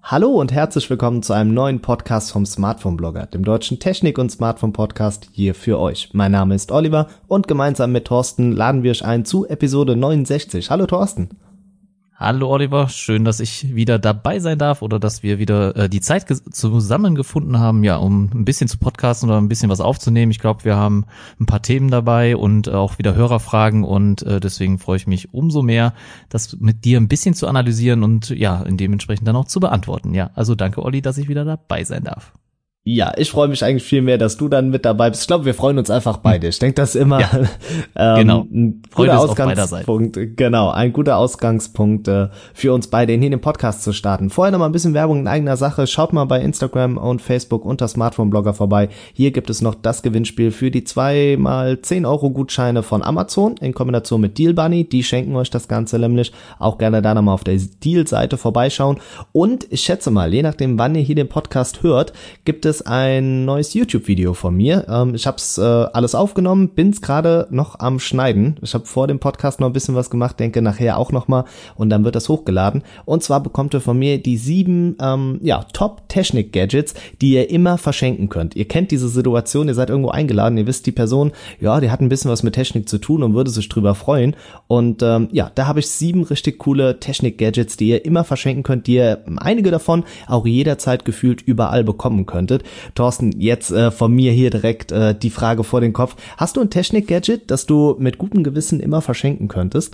Hallo und herzlich willkommen zu einem neuen Podcast vom Smartphone-Blogger, dem deutschen Technik- und Smartphone-Podcast hier für euch. Mein Name ist Oliver und gemeinsam mit Thorsten laden wir euch ein zu Episode 69. Hallo Thorsten. Hallo Oliver, schön, dass ich wieder dabei sein darf oder dass wir wieder die Zeit zusammengefunden haben, ja, um ein bisschen zu podcasten oder ein bisschen was aufzunehmen. Ich glaube, wir haben ein paar Themen dabei und auch wieder Hörerfragen und deswegen freue ich mich umso mehr, das mit dir ein bisschen zu analysieren und ja, dementsprechend dann auch zu beantworten. Ja, also danke Olli, dass ich wieder dabei sein darf. Ja, ich freue mich eigentlich viel mehr, dass du dann mit dabei bist. Ich glaube, wir freuen uns einfach beide. Ich denke, das ist immer genau. Ein guter Ausgangspunkt. Genau, ein guter Ausgangspunkt für uns beide, in hier den Podcast zu starten. Vorher noch mal ein bisschen Werbung in eigener Sache. Schaut mal bei Instagram und Facebook unter Smartphone-Blogger vorbei. Hier gibt es noch das Gewinnspiel für die 2x10 € Gutscheine von Amazon in Kombination mit Deal Bunny. Die schenken euch das Ganze nämlich. Auch gerne da nochmal auf der Deal-Seite vorbeischauen. Und ich schätze mal, je nachdem, wann ihr hier den Podcast hört, gibt es ein neues YouTube-Video von mir. Ich habe es alles aufgenommen, bin's gerade noch am Schneiden. Ich habe vor dem Podcast noch ein bisschen was gemacht, denke nachher auch noch mal und dann wird das hochgeladen. Und zwar bekommt ihr von mir die 7 Top-Technik-Gadgets, die ihr immer verschenken könnt. Ihr kennt diese Situation, ihr seid irgendwo eingeladen, ihr wisst, die Person, ja, die hat ein bisschen was mit Technik zu tun und würde sich drüber freuen. Und da habe ich 7 richtig coole Technik-Gadgets, die ihr immer verschenken könnt, die ihr einige davon auch jederzeit gefühlt überall bekommen könntet. Thorsten, jetzt von mir hier direkt die Frage vor den Kopf. Hast du ein Technik-Gadget, das du mit gutem Gewissen immer verschenken könntest?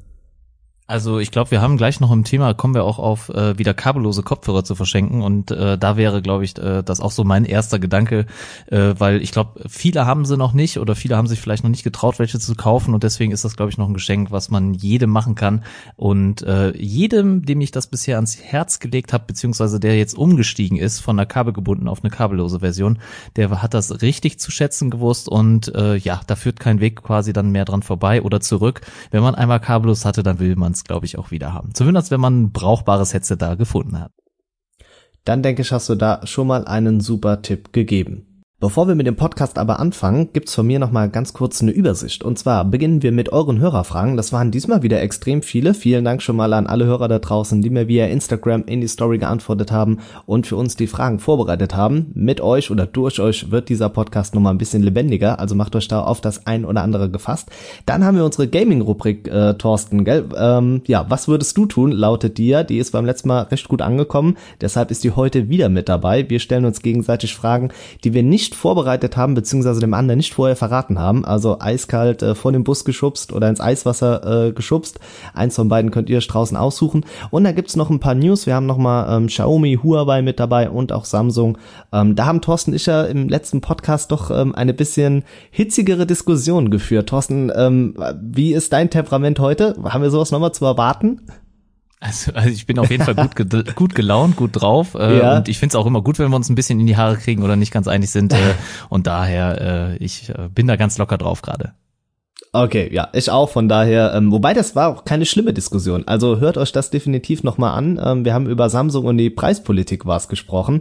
Also ich glaube, wir haben gleich noch im Thema, kommen wir auch auf wieder kabellose Kopfhörer zu verschenken und da wäre, glaube ich, das auch so mein erster Gedanke, weil ich glaube, viele haben sie noch nicht oder viele haben sich vielleicht noch nicht getraut, welche zu kaufen und deswegen ist das, glaube ich, noch ein Geschenk, was man jedem machen kann und jedem, dem ich das bisher ans Herz gelegt habe, beziehungsweise der jetzt umgestiegen ist von einer kabelgebundenen auf eine kabellose Version, der hat das richtig zu schätzen gewusst und da führt kein Weg quasi dann mehr dran vorbei oder zurück. Wenn man einmal kabellos hatte, dann will man es, glaube ich, auch wieder haben. Zumindest, wenn man ein brauchbares Headset da gefunden hat. Dann denke ich, hast du da schon mal einen super Tipp gegeben. Bevor wir mit dem Podcast aber anfangen, gibt's von mir nochmal ganz kurz eine Übersicht. Und zwar beginnen wir mit euren Hörerfragen. Das waren diesmal wieder extrem viele. Vielen Dank schon mal an alle Hörer da draußen, die mir via Instagram in die Story geantwortet haben und für uns die Fragen vorbereitet haben. Mit euch oder durch euch wird dieser Podcast nochmal ein bisschen lebendiger, also macht euch da auf das ein oder andere gefasst. Dann haben wir unsere Gaming-Rubrik, Thorsten, gell? Was würdest du tun, lautet die ja. Die ist beim letzten Mal recht gut angekommen, deshalb ist die heute wieder mit dabei. Wir stellen uns gegenseitig Fragen, die wir nicht vorbereitet haben, beziehungsweise dem anderen nicht vorher verraten haben, also eiskalt vor den Bus geschubst oder ins Eiswasser geschubst. Eins von beiden könnt ihr euch draußen aussuchen. Und da gibt's noch ein paar News. Wir haben nochmal Xiaomi, Huawei mit dabei und auch Samsung. Da haben Thorsten und ich ja im letzten Podcast doch eine bisschen hitzigere Diskussion geführt. Thorsten, wie ist dein Temperament heute? Haben wir sowas nochmal zu erwarten? Also ich bin auf jeden Fall gut gelaunt, gut drauf und ich finde es auch immer gut, wenn wir uns ein bisschen in die Haare kriegen oder nicht ganz einig sind und daher ich bin da ganz locker drauf gerade. Okay, ja, ich auch, von daher, wobei das war auch keine schlimme Diskussion, also hört euch das definitiv nochmal an, wir haben über Samsung und die Preispolitik gesprochen,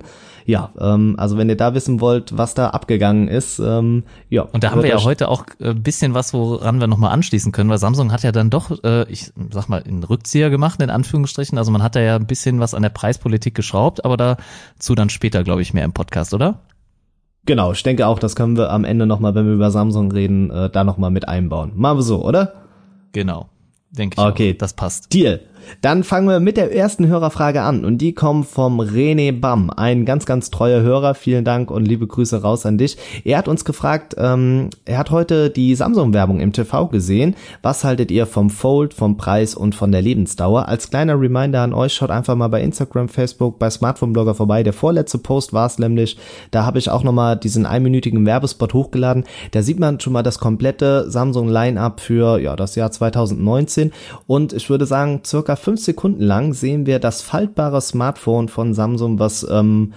also wenn ihr da wissen wollt, was da abgegangen ist, Und da haben wir ja heute auch ein bisschen was, woran wir nochmal anschließen können, weil Samsung hat ja dann doch, ich sag mal, einen Rückzieher gemacht, in Anführungsstrichen, also man hat da ja ein bisschen was an der Preispolitik geschraubt, aber dazu dann später, glaube ich, mehr im Podcast, oder? Genau, ich denke auch, das können wir am Ende nochmal, wenn wir über Samsung reden, da nochmal mit einbauen. Machen wir so, oder? Genau, denke ich okay, auch. Das passt. Deal. Dann fangen wir mit der ersten Hörerfrage an und die kommt vom René Bam, ein ganz, ganz treuer Hörer. Vielen Dank und liebe Grüße raus an dich. Er hat uns gefragt, er hat heute die Samsung-Werbung im TV gesehen. Was haltet ihr vom Fold, vom Preis und von der Lebensdauer? Als kleiner Reminder an euch, schaut einfach mal bei Instagram, Facebook, bei Smartphone-Blogger vorbei. Der vorletzte Post war es nämlich. Da habe ich auch nochmal diesen einminütigen Werbespot hochgeladen. Da sieht man schon mal das komplette Samsung-Line-Up für das Jahr 2019 und ich würde sagen, circa 5 Sekunden lang sehen wir das faltbare Smartphone von Samsung, was im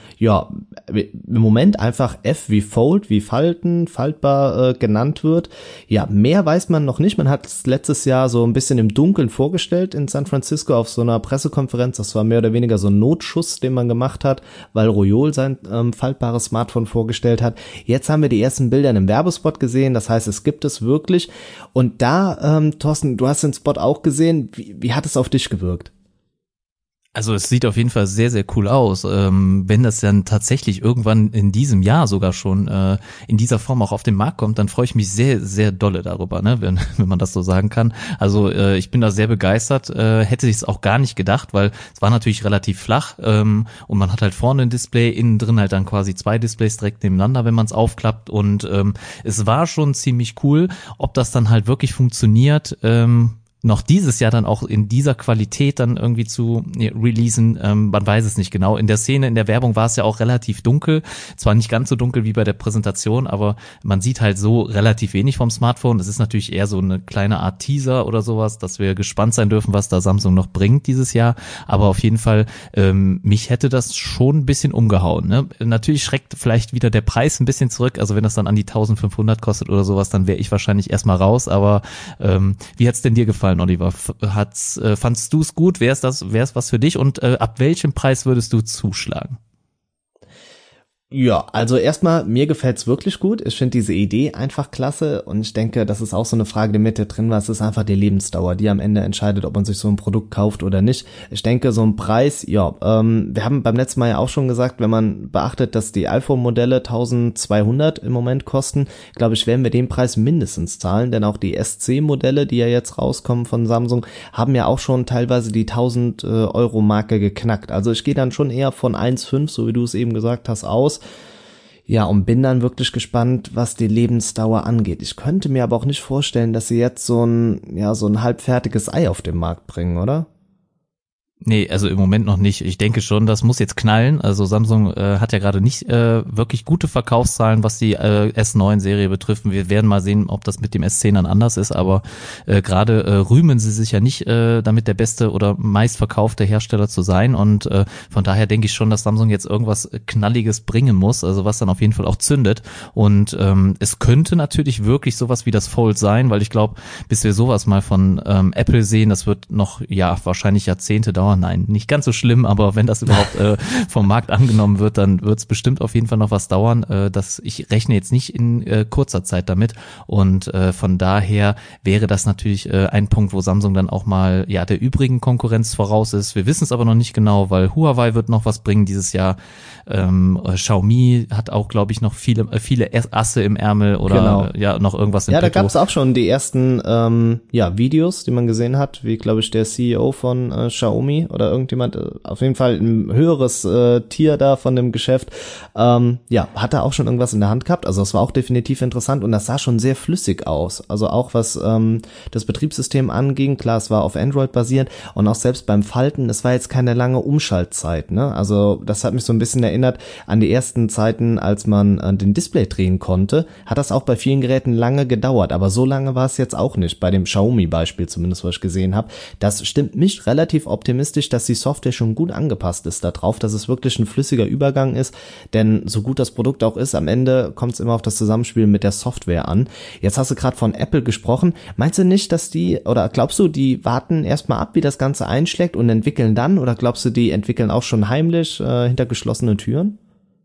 Moment einfach F wie Fold, wie Falten, faltbar genannt wird. Ja, mehr weiß man noch nicht. Man hat es letztes Jahr so ein bisschen im Dunkeln vorgestellt in San Francisco auf so einer Pressekonferenz. Das war mehr oder weniger so ein Notschuss, den man gemacht hat, weil Royol sein faltbares Smartphone vorgestellt hat. Jetzt haben wir die ersten Bilder in einem Werbespot gesehen. Das heißt, es gibt es wirklich. Und da, Thorsten, du hast den Spot auch gesehen. Wie hat es auf dich gewirkt? Also es sieht auf jeden Fall sehr, sehr cool aus. Wenn das dann tatsächlich irgendwann in diesem Jahr sogar schon in dieser Form auch auf den Markt kommt, dann freue ich mich sehr, sehr dolle darüber, ne? Wenn man das so sagen kann. Also ich bin da sehr begeistert, hätte ich es auch gar nicht gedacht, weil es war natürlich relativ flach und man hat halt vorne ein Display, innen drin halt dann quasi 2 Displays direkt nebeneinander, wenn man es aufklappt, und es war schon ziemlich cool. Ob das dann halt wirklich funktioniert, noch dieses Jahr dann auch in dieser Qualität dann irgendwie zu releasen, man weiß es nicht genau. In der Szene, in der Werbung war es ja auch relativ dunkel, zwar nicht ganz so dunkel wie bei der Präsentation, aber man sieht halt so relativ wenig vom Smartphone. Das ist natürlich eher so eine kleine Art Teaser oder sowas, dass wir gespannt sein dürfen, was da Samsung noch bringt dieses Jahr, aber auf jeden Fall, mich hätte das schon ein bisschen umgehauen, ne? Natürlich schreckt vielleicht wieder der Preis ein bisschen zurück, also wenn das dann an die 1500 kostet oder sowas, dann wäre ich wahrscheinlich erstmal raus, aber wie hat's denn dir gefallen, Oliver? Fandst du es gut? Wär's was für dich? Und ab welchem Preis würdest du zuschlagen? Ja, also erstmal, mir gefällt's wirklich gut. Ich finde diese Idee einfach klasse und ich denke, das ist auch so eine Frage, die mit drin war. Es ist einfach die Lebensdauer, die am Ende entscheidet, ob man sich so ein Produkt kauft oder nicht. Ich denke, so ein Preis, ja, wir haben beim letzten Mal ja auch schon gesagt, wenn man beachtet, dass die iPhone-Modelle 1200 im Moment kosten, glaube ich, werden wir den Preis mindestens zahlen, denn auch die SC-Modelle, die ja jetzt rauskommen von Samsung, haben ja auch schon teilweise die 1000 Euro Marke geknackt. Also ich gehe dann schon eher von 1,5, so wie du es eben gesagt hast, aus. Ja, und bin dann wirklich gespannt, was die Lebensdauer angeht. Ich könnte mir aber auch nicht vorstellen, dass sie jetzt so ein halbfertiges Ei auf den Markt bringen, oder? Nee, also im Moment noch nicht. Ich denke schon, das muss jetzt knallen. Also Samsung hat ja gerade nicht wirklich gute Verkaufszahlen, was die S9-Serie betrifft. Wir werden mal sehen, ob das mit dem S10 dann anders ist, aber gerade rühmen sie sich ja nicht damit der beste oder meistverkaufte Hersteller zu sein, und von daher denke ich schon, dass Samsung jetzt irgendwas Knalliges bringen muss, also was dann auf jeden Fall auch zündet, und es könnte natürlich wirklich sowas wie das Fold sein, weil ich glaube, bis wir sowas mal von Apple sehen, das wird noch, ja, wahrscheinlich Jahrzehnte dauern. Nein, nicht ganz so schlimm, aber wenn das überhaupt vom Markt angenommen wird, dann wird es bestimmt auf jeden Fall noch was dauern. Ich rechne jetzt nicht in kurzer Zeit damit, und von daher wäre das natürlich ein Punkt, wo Samsung dann auch mal der übrigen Konkurrenz voraus ist. Wir wissen es aber noch nicht genau, weil Huawei wird noch was bringen dieses Jahr. Xiaomi hat auch, glaube ich, noch viele Asse im Ärmel oder noch irgendwas im Petto. Da gab es auch schon die ersten Videos, die man gesehen hat, wie, glaube ich, der CEO von Xiaomi oder irgendjemand, auf jeden Fall ein höheres Tier da von dem Geschäft, hat er auch schon irgendwas in der Hand gehabt. Also es war auch definitiv interessant und das sah schon sehr flüssig aus. Also auch was das Betriebssystem anging, klar, es war auf Android basiert, und auch selbst beim Falten, es war jetzt keine lange Umschaltzeit, ne? Also das hat mich so ein bisschen erinnert an die ersten Zeiten, als man den Display drehen konnte, hat das auch bei vielen Geräten lange gedauert, aber so lange war es jetzt auch nicht, bei dem Xiaomi-Beispiel zumindest, was ich gesehen habe. Das stimmt mich relativ optimistisch, dass die Software schon gut angepasst ist darauf, dass es wirklich ein flüssiger Übergang ist, denn so gut das Produkt auch ist, am Ende kommt es immer auf das Zusammenspiel mit der Software an. Jetzt hast du gerade von Apple gesprochen. Meinst du nicht, dass oder glaubst du, die warten erstmal ab, wie das Ganze einschlägt und entwickeln dann, oder glaubst du, die entwickeln auch schon heimlich hinter geschlossenen Türen?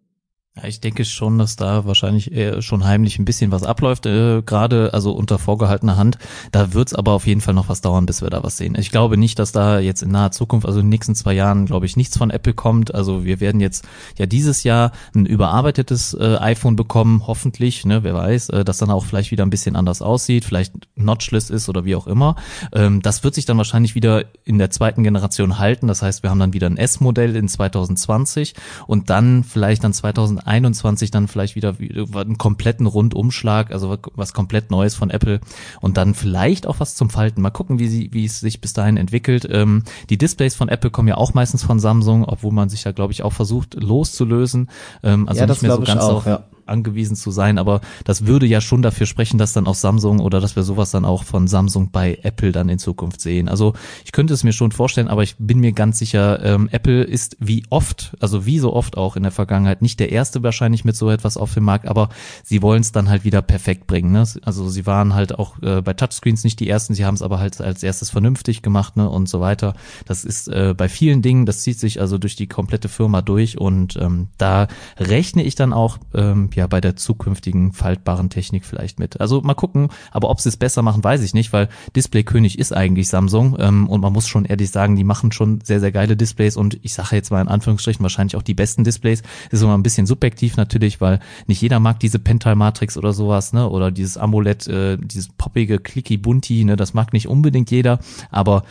Ja, ich denke schon, dass da wahrscheinlich schon heimlich ein bisschen was abläuft, gerade also unter vorgehaltener Hand. Da wird's aber auf jeden Fall noch was dauern, bis wir da was sehen. Ich glaube nicht, dass da jetzt in naher Zukunft, also in den nächsten 2 Jahren, glaube ich, nichts von Apple kommt. Also wir werden jetzt ja dieses Jahr ein überarbeitetes iPhone bekommen, hoffentlich, ne, wer weiß, das dann auch vielleicht wieder ein bisschen anders aussieht, vielleicht notchless ist oder wie auch immer. Das wird sich dann wahrscheinlich wieder in der 2. Generation halten. Das heißt, wir haben dann wieder ein S-Modell in 2020 und dann vielleicht dann 2021 dann vielleicht wieder einen kompletten Rundumschlag, also was komplett Neues von Apple, und dann vielleicht auch was zum Falten. Mal gucken, wie es sich bis dahin entwickelt. Die Displays von Apple kommen ja auch meistens von Samsung, obwohl man sich ja, glaube ich, auch versucht loszulösen. Also nicht mehr so ganz auf angewiesen zu sein, aber das würde ja schon dafür sprechen, dass dann auch Samsung oder dass wir sowas dann auch von Samsung bei Apple dann in Zukunft sehen. Also ich könnte es mir schon vorstellen, aber ich bin mir ganz sicher, Apple ist wie so oft auch in der Vergangenheit nicht der erste wahrscheinlich mit so etwas auf dem Markt, aber sie wollen es dann halt wieder perfekt bringen, ne? Also sie waren halt auch bei Touchscreens nicht die ersten, sie haben es aber halt als erstes vernünftig gemacht, ne, und so weiter. Das ist bei vielen Dingen, das zieht sich also durch die komplette Firma durch, und da rechne ich dann auch ja bei der zukünftigen faltbaren Technik vielleicht mit. Also mal gucken, aber ob sie es besser machen, weiß ich nicht, weil Displaykönig ist eigentlich Samsung und man muss schon ehrlich sagen, die machen schon sehr, sehr geile Displays und ich sage jetzt mal in Anführungsstrichen wahrscheinlich auch die besten Displays. Das ist immer ein bisschen subjektiv natürlich, weil nicht jeder mag diese Pental-Matrix oder sowas, ne, oder dieses AMOLED, dieses poppige, clicky, bunti, ne, das mag nicht unbedingt jeder, aber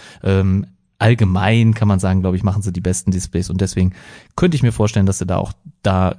allgemein kann man sagen, glaube ich, machen sie die besten Displays und deswegen könnte ich mir vorstellen, dass sie da auch der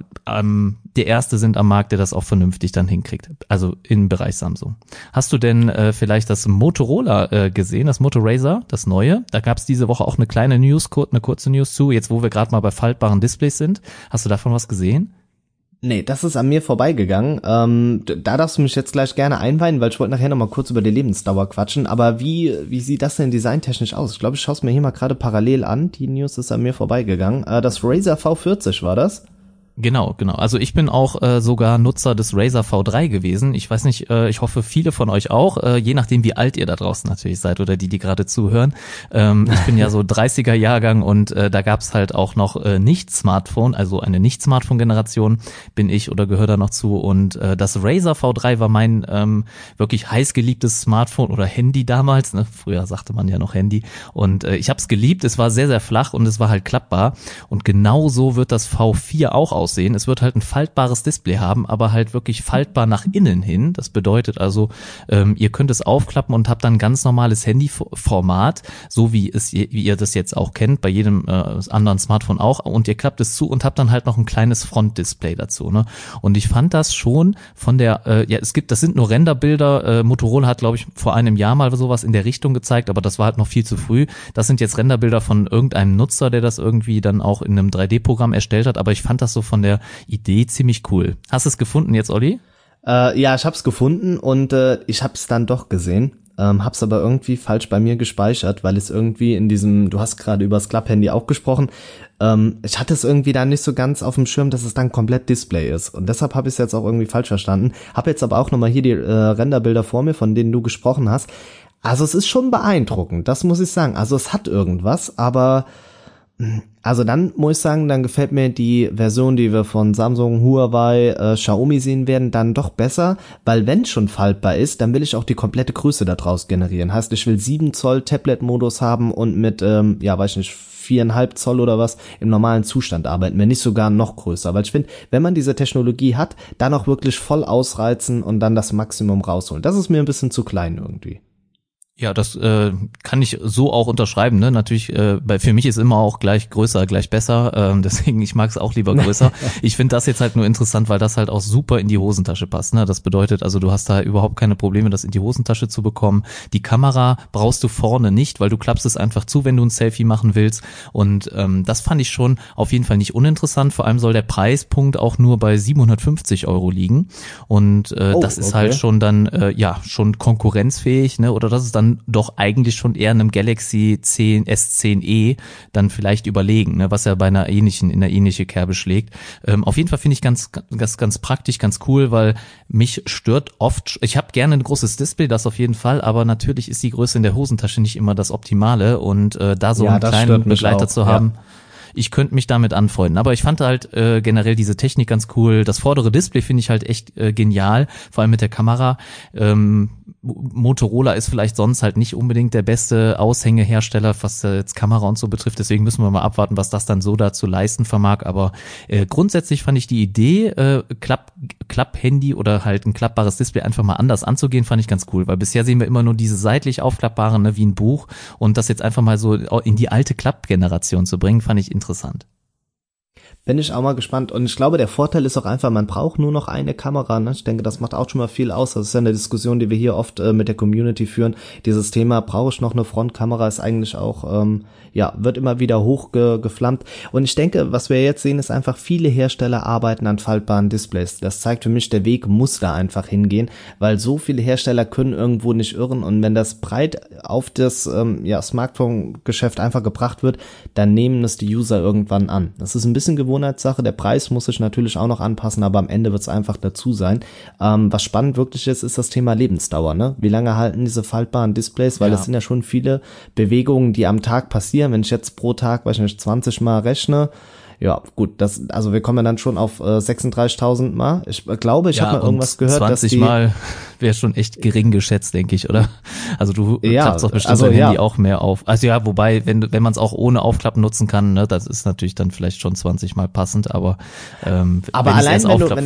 Erste sind am Markt, der das auch vernünftig dann hinkriegt, also im Bereich Samsung. Hast du denn vielleicht das Motorola gesehen, das Moto Razr, das neue? Da gab es diese Woche auch eine kleine News, eine kurze News zu, jetzt wo wir gerade mal bei faltbaren Displays sind. Hast du davon was gesehen? Nee, das ist an mir vorbeigegangen. Da darfst du mich jetzt gleich gerne einweihen, weil ich wollte nachher noch mal kurz über die Lebensdauer quatschen. Aber wie sieht das denn designtechnisch aus? Ich glaube, ich schaue es mir hier mal gerade parallel an. Die News ist an mir vorbeigegangen. Das Razer V40 war das? Genau. Also ich bin auch sogar Nutzer des Razer V3 gewesen. Ich weiß nicht, ich hoffe viele von euch auch, je nachdem wie alt ihr da draußen natürlich seid oder die gerade zuhören. Ich bin ja so 30er Jahrgang und da gab's halt auch noch Nicht-Smartphone, also eine Nicht-Smartphone-Generation bin ich oder gehöre da noch zu und das Razer V3 war mein wirklich heißgeliebtes Smartphone oder Handy damals, ne? Früher sagte man ja noch Handy und ich habe es geliebt, es war sehr, sehr flach und es war halt klappbar und genau so wird das V4 auch aussehen. Es wird halt ein faltbares Display haben, aber halt wirklich faltbar nach innen hin. Das bedeutet also, ihr könnt es aufklappen und habt dann ganz normales Handyformat, so wie ihr das jetzt auch kennt, bei jedem anderen Smartphone auch. Und ihr klappt es zu und habt dann halt noch ein kleines Frontdisplay dazu. Ne? Und ich fand das schon von der, das sind nur Renderbilder. Motorola hat, glaube ich, vor einem Jahr mal sowas in der Richtung gezeigt, aber das war halt noch viel zu früh. Das sind jetzt Renderbilder von irgendeinem Nutzer, der das irgendwie dann auch in einem 3D-Programm erstellt hat, aber ich fand das so von der Idee ziemlich cool. Hast du es gefunden jetzt, Olli? Ja, ich hab's gefunden und ich hab's dann doch gesehen. Hab's aber irgendwie falsch bei mir gespeichert, weil es irgendwie in diesem, du hast gerade über das Club-Handy auch gesprochen, ich hatte es irgendwie da nicht so ganz auf dem Schirm, dass es dann komplett Display ist. Und deshalb habe ich es jetzt auch irgendwie falsch verstanden. Hab jetzt aber auch nochmal hier die Renderbilder vor mir, von denen du gesprochen hast. Also es ist schon beeindruckend, das muss ich sagen. Also es hat irgendwas, aber also dann muss ich sagen, dann gefällt mir die Version, die wir von Samsung, Huawei, Xiaomi sehen werden, dann doch besser, weil wenn schon faltbar ist, dann will ich auch die komplette Größe da draus generieren. Heißt, ich will 7 Zoll Tablet-Modus haben und mit, weiß ich nicht, 4,5 Zoll oder was im normalen Zustand arbeiten, wenn nicht sogar noch größer. Weil ich finde, wenn man diese Technologie hat, dann auch wirklich voll ausreizen und dann das Maximum rausholen. Das ist mir ein bisschen zu klein irgendwie. Ja, das kann ich so auch unterschreiben. Ne? Natürlich, für mich ist immer auch gleich größer, gleich besser. Deswegen, ich mag es auch lieber größer. Ich finde das jetzt halt nur interessant, weil das halt auch super in die Hosentasche passt. Ne? Das bedeutet, also du hast da überhaupt keine Probleme, das in die Hosentasche zu bekommen. Die Kamera brauchst du vorne nicht, weil du klappst es einfach zu, wenn du ein Selfie machen willst. Und das fand ich schon auf jeden Fall nicht uninteressant. Vor allem soll der Preispunkt auch nur bei 750 € liegen. Und das ist halt schon dann, schon konkurrenzfähig. Ne? Oder das ist dann doch eigentlich schon eher einem Galaxy S10e dann vielleicht überlegen, ne, was ja bei in eine ähnliche Kerbe schlägt. Auf jeden Fall finde ich ganz praktisch, ganz cool, weil mich stört oft, ich habe gerne ein großes Display, das auf jeden Fall, aber natürlich ist die Größe in der Hosentasche nicht immer das Optimale und da so einen kleinen Begleiter zu haben, ich könnte mich damit anfreunden. Aber ich fand halt generell diese Technik ganz cool. Das vordere Display finde ich halt echt genial, vor allem mit der Kamera. Motorola ist vielleicht sonst halt nicht unbedingt der beste Aushängehersteller, was jetzt Kamera und so betrifft. Deswegen müssen wir mal abwarten, was das dann so da zu leisten vermag. Aber grundsätzlich fand ich die Idee, Klapp-Handy oder halt ein klappbares Display einfach mal anders anzugehen, fand ich ganz cool. Weil bisher sehen wir immer nur diese seitlich aufklappbaren, ne, wie ein Buch. Und das jetzt einfach mal so in die alte Klapp-Generation zu bringen, fand ich interessant. Bin ich auch mal gespannt. Und ich glaube, der Vorteil ist auch einfach, man braucht nur noch eine Kamera. Ne? Ich denke, das macht auch schon mal viel aus. Das ist ja eine Diskussion, die wir hier oft mit der Community führen. Dieses Thema, brauche ich noch eine Frontkamera, ist eigentlich auch, wird immer wieder hochgeflammt. Und ich denke, was wir jetzt sehen, ist einfach, viele Hersteller arbeiten an faltbaren Displays. Das zeigt für mich, der Weg muss da einfach hingehen, weil so viele Hersteller können irgendwo nicht irren. Und wenn das breit auf das Smartphone-Geschäft einfach gebracht wird, dann nehmen es die User irgendwann an. Das ist ein bisschen Gewohnheitssache. Der Preis muss sich natürlich auch noch anpassen, aber am Ende wird es einfach dazu sein. Was spannend wirklich ist das Thema Lebensdauer. Ne? Wie lange halten diese faltbaren Displays? Weil das sind ja schon viele Bewegungen, die am Tag passieren. Wenn ich jetzt pro Tag, 20 Mal rechne, Ja, gut, also wir kommen ja dann schon auf 36.000 Mal. Ich glaube, ich habe mal irgendwas gehört, 20 dass die Mal wäre schon echt gering geschätzt, denke ich, oder? Also du klappst doch bestimmt dein Handy auch mehr auf. Also ja, wobei, wenn man es auch ohne Aufklappen nutzen kann, ne, das ist natürlich dann vielleicht schon 20 Mal passend, aber allein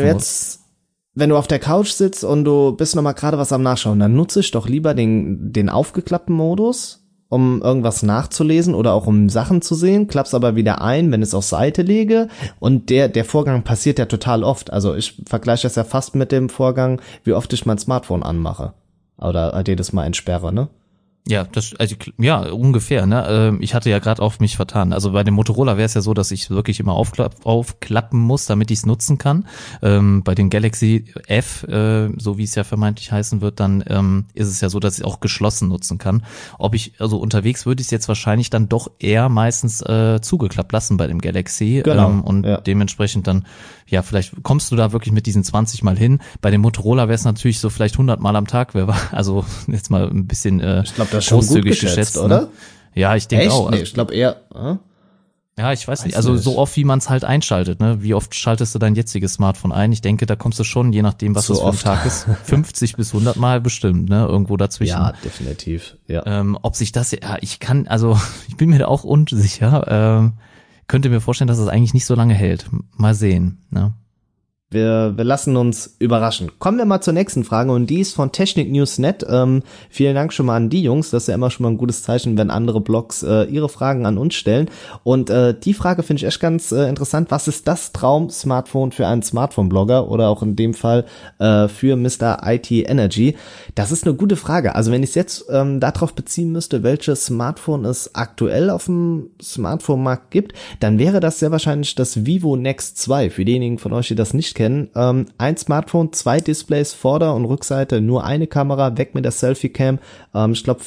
wenn du auf der Couch sitzt und du bist noch mal gerade was am Nachschauen, dann nutze ich doch lieber den aufgeklappten Modus, um irgendwas nachzulesen oder auch um Sachen zu sehen, klapp's aber wieder ein, wenn ich es auf Seite lege, und der Vorgang passiert ja total oft. Also ich vergleiche das ja fast mit dem Vorgang, wie oft ich mein Smartphone anmache oder halt jedes Mal entsperre, ne? Ja, ja, ungefähr, ne? Ich hatte ja gerade auf mich vertan. Also bei dem Motorola wäre es ja so, dass ich wirklich immer aufklappen muss, damit ich es nutzen kann. Bei dem Galaxy F, so wie es ja vermeintlich heißen wird, dann ist es ja so, dass ich auch geschlossen nutzen kann. Also unterwegs würde ich es jetzt wahrscheinlich dann doch eher meistens zugeklappt lassen bei dem Galaxy. Genau. Dementsprechend dann, ja, vielleicht kommst du da wirklich mit diesen 20 Mal hin. Bei dem Motorola wäre es natürlich so vielleicht 100 Mal am Tag. Also jetzt mal ein bisschen ich glaube, das ist schon gut geschätzt, oder? Ne? Ja, ich denke auch. Nee, ich glaube eher. Ja, ich weiß nicht. Also so oft, wie man es halt einschaltet. Ne? Wie oft schaltest du dein jetziges Smartphone ein? Ich denke, da kommst du schon, je nachdem, was das für ein Tag ist, 50 bis 100 Mal bestimmt, ne? Irgendwo dazwischen. Ja, definitiv. Ja. Ob sich das, ich bin mir da auch unsicher. Könnte mir vorstellen, dass es eigentlich nicht so lange hält. Mal sehen. Ne? Wir lassen uns überraschen. Kommen wir mal zur nächsten Frage, und die ist von Technik-News.net. Vielen Dank schon mal an die Jungs. Das ist ja immer schon mal ein gutes Zeichen, wenn andere Blogs ihre Fragen an uns stellen. Und die Frage finde ich echt ganz interessant. Was ist das Traum-Smartphone für einen Smartphone-Blogger oder auch in dem Fall für Mr. IT Energy? Das ist eine gute Frage. Also wenn ich es jetzt darauf beziehen müsste, welches Smartphone es aktuell auf dem Smartphone-Markt gibt, dann wäre das sehr wahrscheinlich das Vivo Nex 2. Für diejenigen von euch, die das nicht kennen, ein Smartphone, 2 Displays, Vorder- und Rückseite, nur eine Kamera, weg mit der Selfie-Cam, ich glaube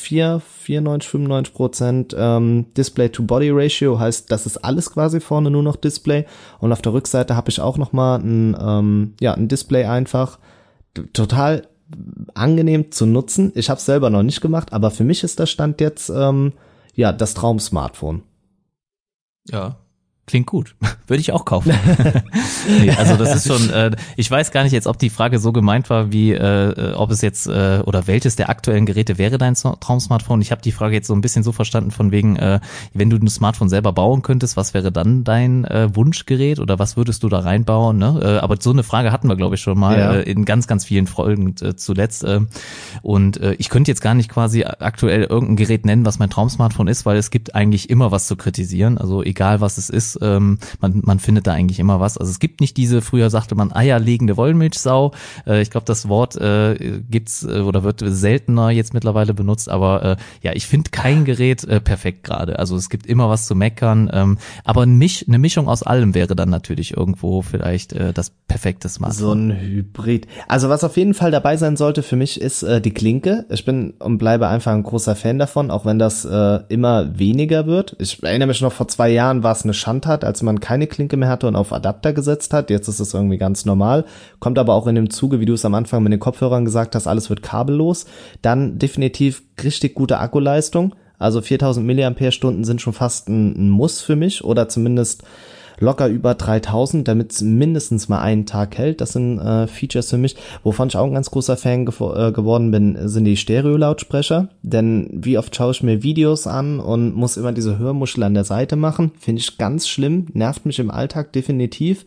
95% Display-to-Body-Ratio, heißt, das ist alles quasi vorne nur noch Display, und auf der Rückseite habe ich auch nochmal ein Display einfach, total angenehm zu nutzen. Ich habe es selber noch nicht gemacht, aber für mich ist das Stand jetzt das Traum-Smartphone. Ja. Klingt gut. Würde ich auch kaufen. Nee, also das ist schon, ich weiß gar nicht jetzt, ob die Frage so gemeint war, wie ob es jetzt, oder welches der aktuellen Geräte wäre dein Traum-Smartphone. Ich habe die Frage jetzt so ein bisschen so verstanden von wegen, wenn du ein Smartphone selber bauen könntest, was wäre dann dein Wunschgerät oder was würdest du da reinbauen? Ne? Aber so eine Frage hatten wir, glaube ich, schon mal in ganz, ganz vielen Folgen zuletzt. Und ich könnte jetzt gar nicht quasi aktuell irgendein Gerät nennen, was mein Traum-Smartphone ist, weil es gibt eigentlich immer was zu kritisieren. Also egal, was es ist, man findet da eigentlich immer was. Also es gibt nicht diese, früher sagte man eierlegende Wollmilchsau. Ich glaube, das Wort gibt's oder wird seltener jetzt mittlerweile benutzt, aber ich finde kein Gerät perfekt gerade. Also es gibt immer was zu meckern, aber eine Mischung aus allem wäre dann natürlich irgendwo vielleicht das perfekte Smartphone. So ein Hybrid. Also was auf jeden Fall dabei sein sollte für mich ist die Klinke. Ich bin und bleibe einfach ein großer Fan davon, auch wenn das immer weniger wird. Ich erinnere mich noch, vor 2 Jahren war es eine Schandtat, als man keine Klinke mehr hatte und auf Adapter gesetzt hat. Jetzt ist es irgendwie ganz normal. Kommt aber auch in dem Zuge, wie du es am Anfang mit den Kopfhörern gesagt hast, alles wird kabellos. Dann definitiv richtig gute Akkuleistung. Also 4000 Milliampere-Stunden sind schon fast ein Muss für mich, oder zumindest locker über 3000, damit es mindestens mal einen Tag hält. Das sind Features für mich. Wovon ich auch ein ganz großer Fan geworden bin, sind die Stereo-Lautsprecher. Denn wie oft schaue ich mir Videos an und muss immer diese Hörmuschel an der Seite machen. Finde ich ganz schlimm, nervt mich im Alltag definitiv.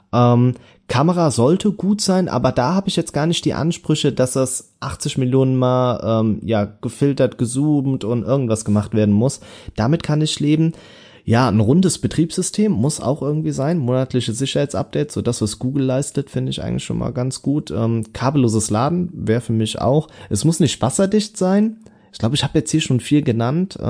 Kamera sollte gut sein, aber da habe ich jetzt gar nicht die Ansprüche, dass das 80 Millionen Mal gefiltert, gezoomt und irgendwas gemacht werden muss. Damit kann ich leben. Ja, ein rundes Betriebssystem muss auch irgendwie sein. Monatliche Sicherheitsupdates, so das, was Google leistet, finde ich eigentlich schon mal ganz gut. Kabelloses Laden wäre für mich auch. Es muss nicht wasserdicht sein. Ich glaube, ich habe jetzt hier schon viel genannt.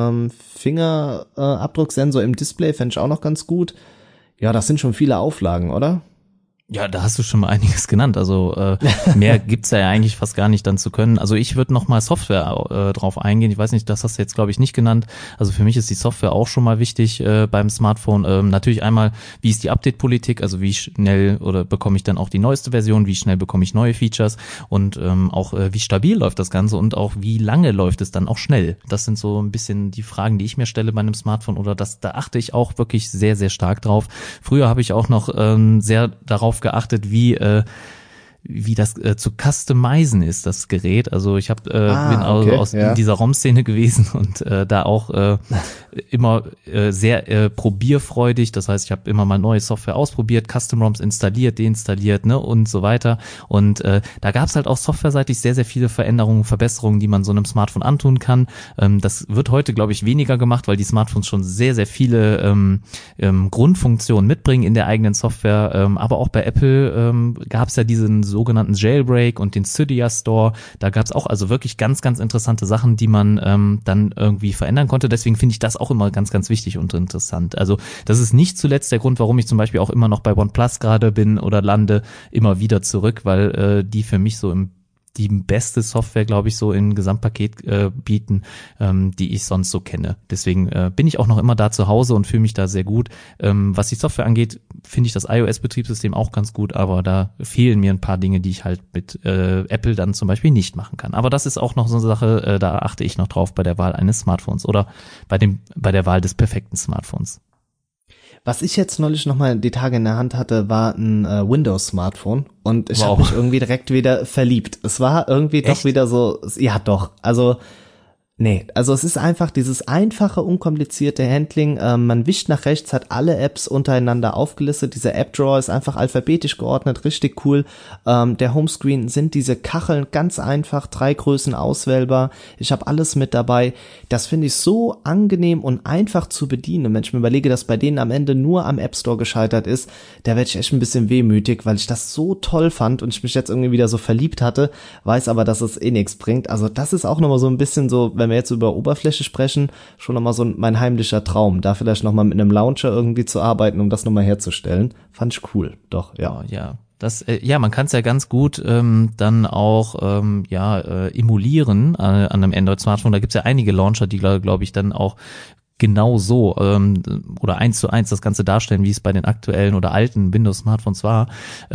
Fingerabdrucksensor im Display fände ich auch noch ganz gut. Ja, das sind schon viele Auflagen, oder? Ja, da hast du schon mal einiges genannt. Also mehr gibt's ja eigentlich fast gar nicht dann zu können. Also ich würde noch mal Software drauf eingehen. Ich weiß nicht, das hast du jetzt glaube ich nicht genannt. Also für mich ist die Software auch schon mal wichtig beim Smartphone. Natürlich einmal, wie ist die Update-Politik? Also wie schnell oder bekomme ich dann auch die neueste Version? Wie schnell bekomme ich neue Features? Und auch wie stabil läuft das Ganze und auch wie lange läuft es dann auch schnell? Das sind so ein bisschen die Fragen, die ich mir stelle bei einem Smartphone oder da achte ich auch wirklich sehr, sehr stark drauf. Früher habe ich auch noch sehr darauf geachtet, wie das zu customizen ist, das Gerät. Also ich bin also in dieser ROM-Szene gewesen und da auch immer sehr probierfreudig. Das heißt, ich habe immer mal neue Software ausprobiert, Custom-ROMs installiert, deinstalliert, ne, und so weiter. Und da gab's halt auch softwareseitig sehr, sehr viele Veränderungen, Verbesserungen, die man so einem Smartphone antun kann. Das wird heute, glaube ich, weniger gemacht, weil die Smartphones schon sehr, sehr viele Grundfunktionen mitbringen in der eigenen Software. Aber auch bei Apple gab's ja diesen sogenannten Jailbreak und den Cydia Store. Da gab's auch also wirklich ganz, ganz interessante Sachen, die man dann irgendwie verändern konnte. Deswegen finde ich das auch immer ganz, ganz wichtig und interessant. Also das ist nicht zuletzt der Grund, warum ich zum Beispiel auch immer noch bei OnePlus gerade bin oder lande, immer wieder zurück, weil die für mich so die beste Software, glaube ich, so in Gesamtpaket bieten, die ich sonst so kenne. Deswegen bin ich auch noch immer da zu Hause und fühle mich da sehr gut. Was die Software angeht, finde ich das iOS-Betriebssystem auch ganz gut, aber da fehlen mir ein paar Dinge, die ich halt mit Apple dann zum Beispiel nicht machen kann. Aber das ist auch noch so eine Sache, da achte ich noch drauf bei der Wahl eines Smartphones oder bei der Wahl des perfekten Smartphones. Was ich jetzt neulich nochmal die Tage in der Hand hatte, war ein Windows-Smartphone und ich habe mich irgendwie direkt wieder verliebt. Es war irgendwie doch wieder so, ja doch, also es ist einfach dieses einfache, unkomplizierte Handling. Man wischt nach rechts, hat alle Apps untereinander aufgelistet. Dieser App-Drawer ist einfach alphabetisch geordnet, richtig cool. Der Homescreen sind diese Kacheln ganz einfach, 3 Größen auswählbar. Ich habe alles mit dabei. Das finde ich so angenehm und einfach zu bedienen. Wenn ich mir überlege, dass bei denen am Ende nur am App Store gescheitert ist, da werde ich echt ein bisschen wehmütig, weil ich das so toll fand und ich mich jetzt irgendwie wieder so verliebt hatte, weiß aber, dass es eh nichts bringt. Also das ist auch nochmal so ein bisschen so, wenn wir jetzt über Oberfläche sprechen, schon nochmal so mein heimlicher Traum, da vielleicht nochmal mit einem Launcher irgendwie zu arbeiten, um das nochmal herzustellen. Fand ich cool, doch, ja. Oh, ja. Das, man kann es ja ganz gut dann auch emulieren an einem Android-Smartphone. Da gibt's ja einige Launcher, die glaube ich dann auch genau so oder 1:1 das Ganze darstellen, wie es bei den aktuellen oder alten Windows-Smartphones war.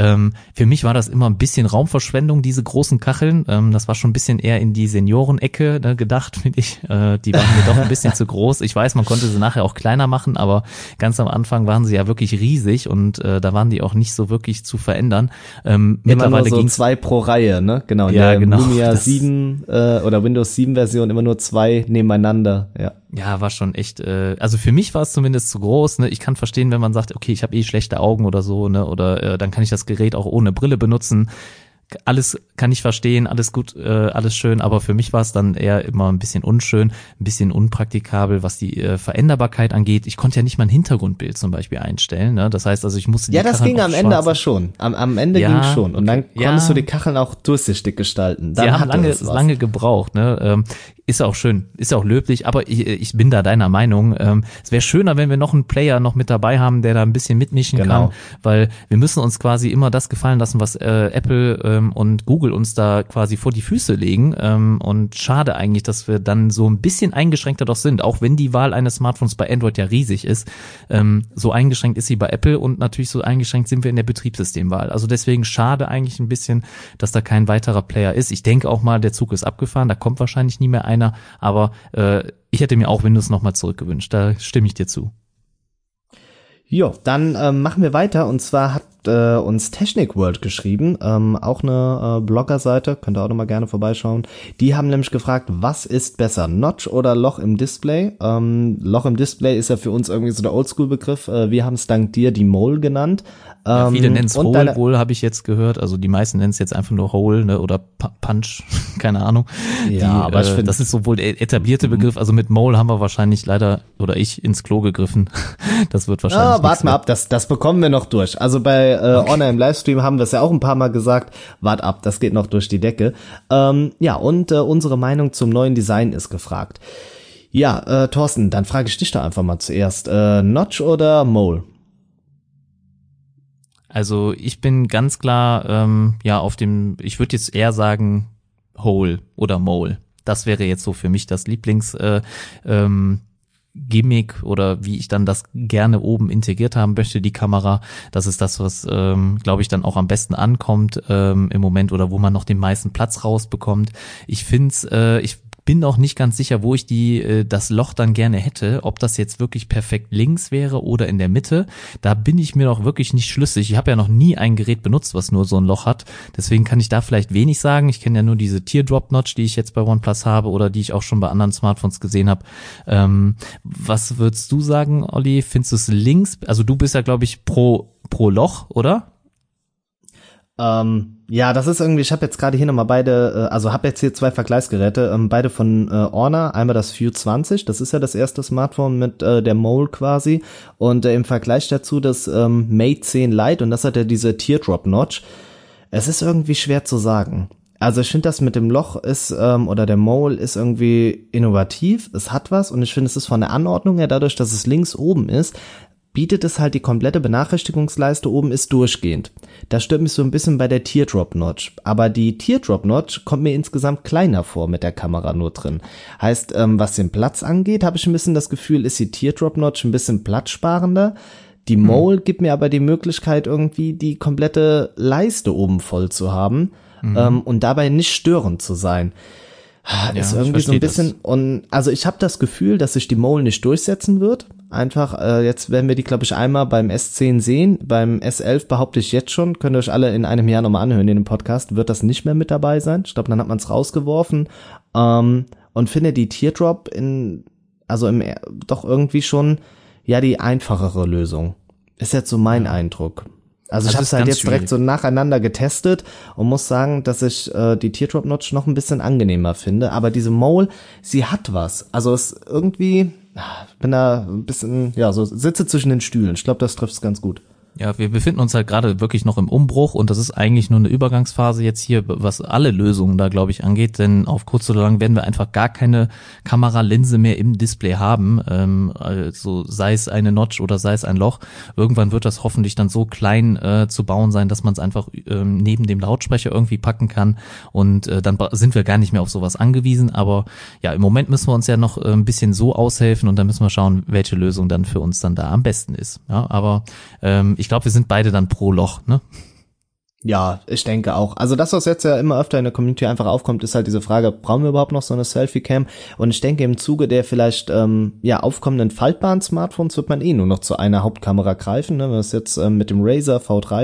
Für mich war das immer ein bisschen Raumverschwendung, diese großen Kacheln. Das war schon ein bisschen eher in die Seniorenecke gedacht, finde ich. Die waren mir doch ein bisschen zu groß. Ich weiß, man konnte sie nachher auch kleiner machen, aber ganz am Anfang waren sie ja wirklich riesig und da waren die auch nicht so wirklich zu verändern. Mittlerweile nur so 2 pro Reihe, ne? Genau. Ja, genau. Lumia 7 oder Windows 7 Version immer nur 2 nebeneinander, ja. Ja, war schon echt, also für mich war es zumindest zu groß, ne? Ich kann verstehen, wenn man sagt, okay, ich habe schlechte Augen oder so, ne? Oder dann kann ich das Gerät auch ohne Brille benutzen. Alles kann ich verstehen, alles gut, alles schön, aber für mich war es dann eher immer ein bisschen unschön, ein bisschen unpraktikabel, was die Veränderbarkeit angeht. Ich konnte ja nicht mal ein Hintergrundbild zum Beispiel einstellen, ne? Das heißt also, ich musste die Kacheln Kacheln ging am Ende aber schon. Am Ende ging schon. Und dann konntest du die Kacheln auch durchsichtig gestalten. Dann die haben lange gebraucht, ne? Ist auch schön, ist auch löblich, aber ich bin da deiner Meinung. Es wäre schöner, wenn wir noch einen Player noch mit dabei haben, der da ein bisschen mitmischen kann, weil wir müssen uns quasi immer das gefallen lassen, was Apple und Google uns da quasi vor die Füße legen. Und schade eigentlich, dass wir dann so ein bisschen eingeschränkter doch sind, auch wenn die Wahl eines Smartphones bei Android ja riesig ist. So eingeschränkt ist sie bei Apple und natürlich so eingeschränkt sind wir in der Betriebssystemwahl. Also deswegen schade eigentlich ein bisschen, dass da kein weiterer Player ist. Ich denke auch mal, der Zug ist abgefahren, da kommt wahrscheinlich nie mehr einer, aber ich hätte mir auch Windows nochmal zurückgewünscht, da stimme ich dir zu. Jo, dann machen wir weiter und zwar hat uns Technik World geschrieben, auch eine Blogger-Seite, könnt ihr auch nochmal gerne vorbeischauen. Die haben nämlich gefragt, was ist besser, Notch oder Loch im Display? Loch im Display ist ja für uns irgendwie so der Oldschool-Begriff, wir haben es dank dir die Mole genannt. Ja, viele nennen es Hole wohl, habe ich jetzt gehört. Also die meisten nennen es jetzt einfach nur Hole, ne, oder Punch, keine Ahnung. Ja, aber ich finde, das ist so wohl der etablierte Begriff. Also mit Mole haben wir wahrscheinlich leider, oder ich, ins Klo gegriffen. Das wird wahrscheinlich warte mal ab, das bekommen wir noch durch. Also bei Honor im Livestream haben wir es ja auch ein paar Mal gesagt. Wart ab, das geht noch durch die Decke. Unsere Meinung zum neuen Design ist gefragt. Ja, Thorsten, dann frage ich dich da einfach mal zuerst. Notch oder Mole? Also ich bin ganz klar auf dem, ich würde jetzt eher sagen Hole oder Mole. Das wäre jetzt so für mich das Lieblings Gimmick oder wie ich dann das gerne oben integriert haben möchte, die Kamera. Das ist das, was, glaube ich, dann auch am besten ankommt im Moment oder wo man noch den meisten Platz rausbekommt. Ich bin auch nicht ganz sicher, wo ich das Loch dann gerne hätte, ob das jetzt wirklich perfekt links wäre oder in der Mitte. Da bin ich mir noch wirklich nicht schlüssig. Ich habe ja noch nie ein Gerät benutzt, was nur so ein Loch hat. Deswegen kann ich da vielleicht wenig sagen. Ich kenne ja nur diese Teardrop-Notch, die ich jetzt bei OnePlus habe oder die ich auch schon bei anderen Smartphones gesehen habe. Was würdest du sagen, Olli? Findest du es links? Also du bist ja, glaube ich, pro Loch, oder? Ja, das ist irgendwie, ich habe jetzt gerade hier nochmal beide, habe jetzt hier 2 Vergleichsgeräte, beide von Honor, einmal das View 20, das ist ja das erste Smartphone mit der Mole quasi und im Vergleich dazu das Mate 10 Lite und das hat ja diese Teardrop-Notch. Es ist irgendwie schwer zu sagen. Also ich finde, das mit dem Loch ist, oder der Mole ist irgendwie innovativ, es hat was und ich finde, es ist von der Anordnung her, dadurch, dass es links oben ist, bietet es halt die komplette Benachrichtigungsleiste oben ist durchgehend. Das stört mich so ein bisschen bei der Teardrop-Notch. Aber die Teardrop-Notch kommt mir insgesamt kleiner vor mit der Kamera nur drin. Heißt, was den Platz angeht, habe ich ein bisschen das Gefühl, ist die Teardrop-Notch ein bisschen platzsparender. Die Mole gibt mir aber die Möglichkeit, irgendwie die komplette Leiste oben voll zu haben und dabei nicht störend zu sein. Ist irgendwie so ein bisschen, und also ich habe das Gefühl, dass sich die Mole nicht durchsetzen wird. Einfach, jetzt werden wir die, glaube ich, einmal beim S10 sehen. Beim S11 behaupte ich jetzt schon, könnt ihr euch alle in einem Jahr nochmal anhören in dem Podcast, wird das nicht mehr mit dabei sein. Ich glaube, dann hat man es rausgeworfen. Und finde die Teardrop doch irgendwie schon, ja, die einfachere Lösung. Ist jetzt so mein Eindruck. Also ich habe es halt jetzt direkt so nacheinander getestet und muss sagen, dass ich die Teardrop-Notch noch ein bisschen angenehmer finde. Aber diese Mole, sie hat was. Also es irgendwie, bin da ein bisschen, ja, so sitze zwischen den Stühlen. Ich glaube, das trifft es ganz gut. Ja, wir befinden uns halt gerade wirklich noch im Umbruch und das ist eigentlich nur eine Übergangsphase jetzt hier, was alle Lösungen da, glaube ich, angeht, denn auf kurz oder lang werden wir einfach gar keine Kameralinse mehr im Display haben, also sei es eine Notch oder sei es ein Loch. Irgendwann wird das hoffentlich dann so klein zu bauen sein, dass man es einfach neben dem Lautsprecher irgendwie packen kann und dann sind wir gar nicht mehr auf sowas angewiesen, aber ja, im Moment müssen wir uns ja noch ein bisschen so aushelfen und dann müssen wir schauen, welche Lösung dann für uns dann da am besten ist. Ja, aber ich glaube, wir sind beide dann pro Loch, ne? Ja, ich denke auch. Also das, was jetzt ja immer öfter in der Community einfach aufkommt, ist halt diese Frage, brauchen wir überhaupt noch so eine Selfie-Cam? Und ich denke, im Zuge der vielleicht aufkommenden faltbaren Smartphones wird man nur noch zu einer Hauptkamera greifen. Ne? Wenn wir es jetzt mit dem Razer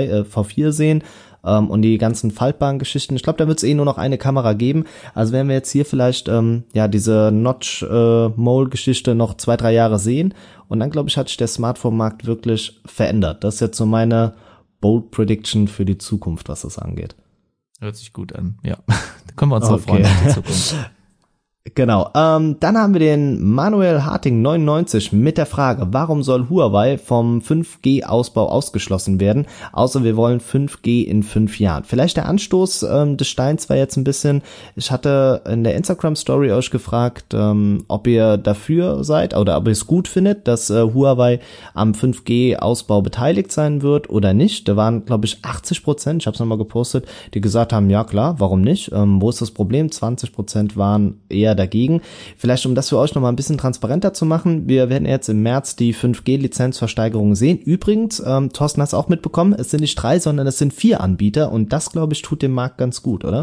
V4 sehen und die ganzen faltbaren Geschichten, ich glaube, da wird es nur noch eine Kamera geben. Also werden wir jetzt hier vielleicht diese Notch-Mole-Geschichte noch 2-3 Jahre sehen. Und dann, glaube ich, hat sich der Smartphone-Markt wirklich verändert. Das ist jetzt so meine Bold Prediction für die Zukunft, was das angeht. Hört sich gut an, ja. Da können wir uns auch freuen auf die Zukunft. Genau, dann haben wir den Manuel Harting 99 mit der Frage, warum soll Huawei vom 5G-Ausbau ausgeschlossen werden, außer wir wollen 5G in 5 Jahren. Vielleicht der Anstoß des Steins war jetzt ein bisschen, ich hatte in der Instagram-Story euch gefragt, ob ihr dafür seid oder ob ihr es gut findet, dass Huawei am 5G-Ausbau beteiligt sein wird oder nicht. Da waren, glaube ich, 80%, ich habe es nochmal gepostet, die gesagt haben, ja klar, warum nicht? Wo ist das Problem? 20% waren eher dagegen. Vielleicht, um das für euch nochmal ein bisschen transparenter zu machen, wir werden jetzt im März die 5G-Lizenzversteigerung sehen. Übrigens, Thorsten hat es auch mitbekommen, es sind nicht 3, sondern es sind 4 Anbieter und das, glaube ich, tut dem Markt ganz gut, oder?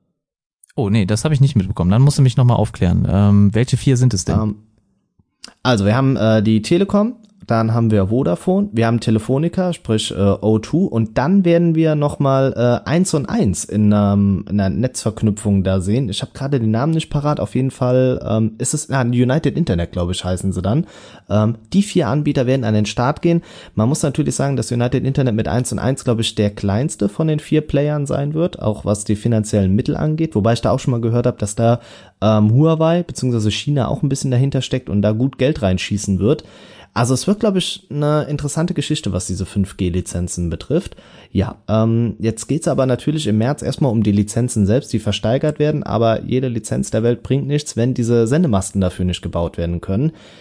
Oh nee, das habe ich nicht mitbekommen. Dann musst du mich nochmal aufklären. Welche 4 sind es denn? Also wir haben die Telekom, dann haben wir Vodafone, wir haben Telefonica, sprich O2 und dann werden wir nochmal 1&1 in einer Netzverknüpfung da sehen. Ich habe gerade den Namen nicht parat, auf jeden Fall ist es United Internet, glaube ich, heißen sie dann. Die 4 Anbieter werden an den Start gehen. Man muss natürlich sagen, dass United Internet mit 1&1, glaube ich, der kleinste von den 4 Playern sein wird, auch was die finanziellen Mittel angeht, wobei ich da auch schon mal gehört habe, dass da Huawei bzw. China auch ein bisschen dahinter steckt und da gut Geld reinschießen wird. Also es wird, glaube ich, eine interessante Geschichte, was diese 5G-Lizenzen betrifft. Ja, jetzt geht's aber natürlich im März erstmal um die Lizenzen selbst, die versteigert werden, aber jede Lizenz der Welt bringt nichts, wenn diese Sendemasten dafür nicht gebaut werden können.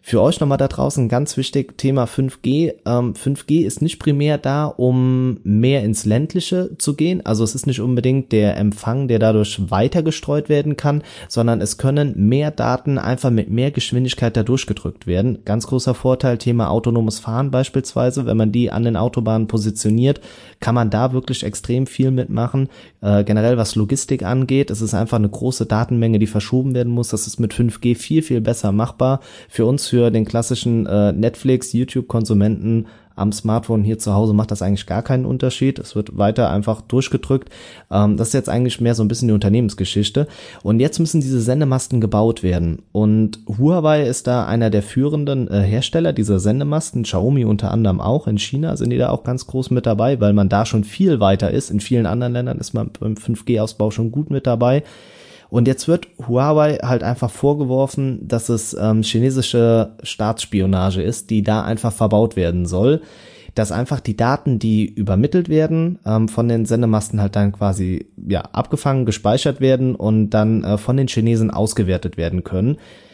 Für euch nochmal da draußen ganz wichtig, Thema 5G. 5G ist nicht primär da, um mehr ins Ländliche zu gehen. Also es ist nicht unbedingt der Empfang, der dadurch weiter gestreut werden kann, sondern es können mehr Daten einfach mit mehr Geschwindigkeit da durchgedrückt werden. Ganz großer Vorteil, Thema autonomes Fahren beispielsweise. Wenn man die an den Autobahnen positioniert, kann man da wirklich extrem viel mitmachen. Generell was Logistik angeht, es ist einfach eine große Datenmenge, die verschoben werden muss. Das ist mit 5G viel, viel besser machbar. Für uns, für den klassischen Netflix, YouTube-Konsumenten am Smartphone hier zu Hause macht das eigentlich gar keinen Unterschied. Es wird weiter einfach durchgedrückt. Das ist jetzt eigentlich mehr so ein bisschen die Unternehmensgeschichte. Und jetzt müssen diese Sendemasten gebaut werden. Und Huawei ist da einer der führenden Hersteller dieser Sendemasten. Xiaomi unter anderem auch. In China sind die da auch ganz groß mit dabei, weil man da schon viel weiter ist. In vielen anderen Ländern ist man beim 5G-Ausbau schon gut mit dabei. Und jetzt wird Huawei halt einfach vorgeworfen, dass es chinesische Staatsspionage ist, die da einfach verbaut werden soll, dass einfach die Daten, die übermittelt werden, von den Sendemasten halt dann quasi abgefangen, gespeichert werden und dann von den Chinesen ausgewertet werden können.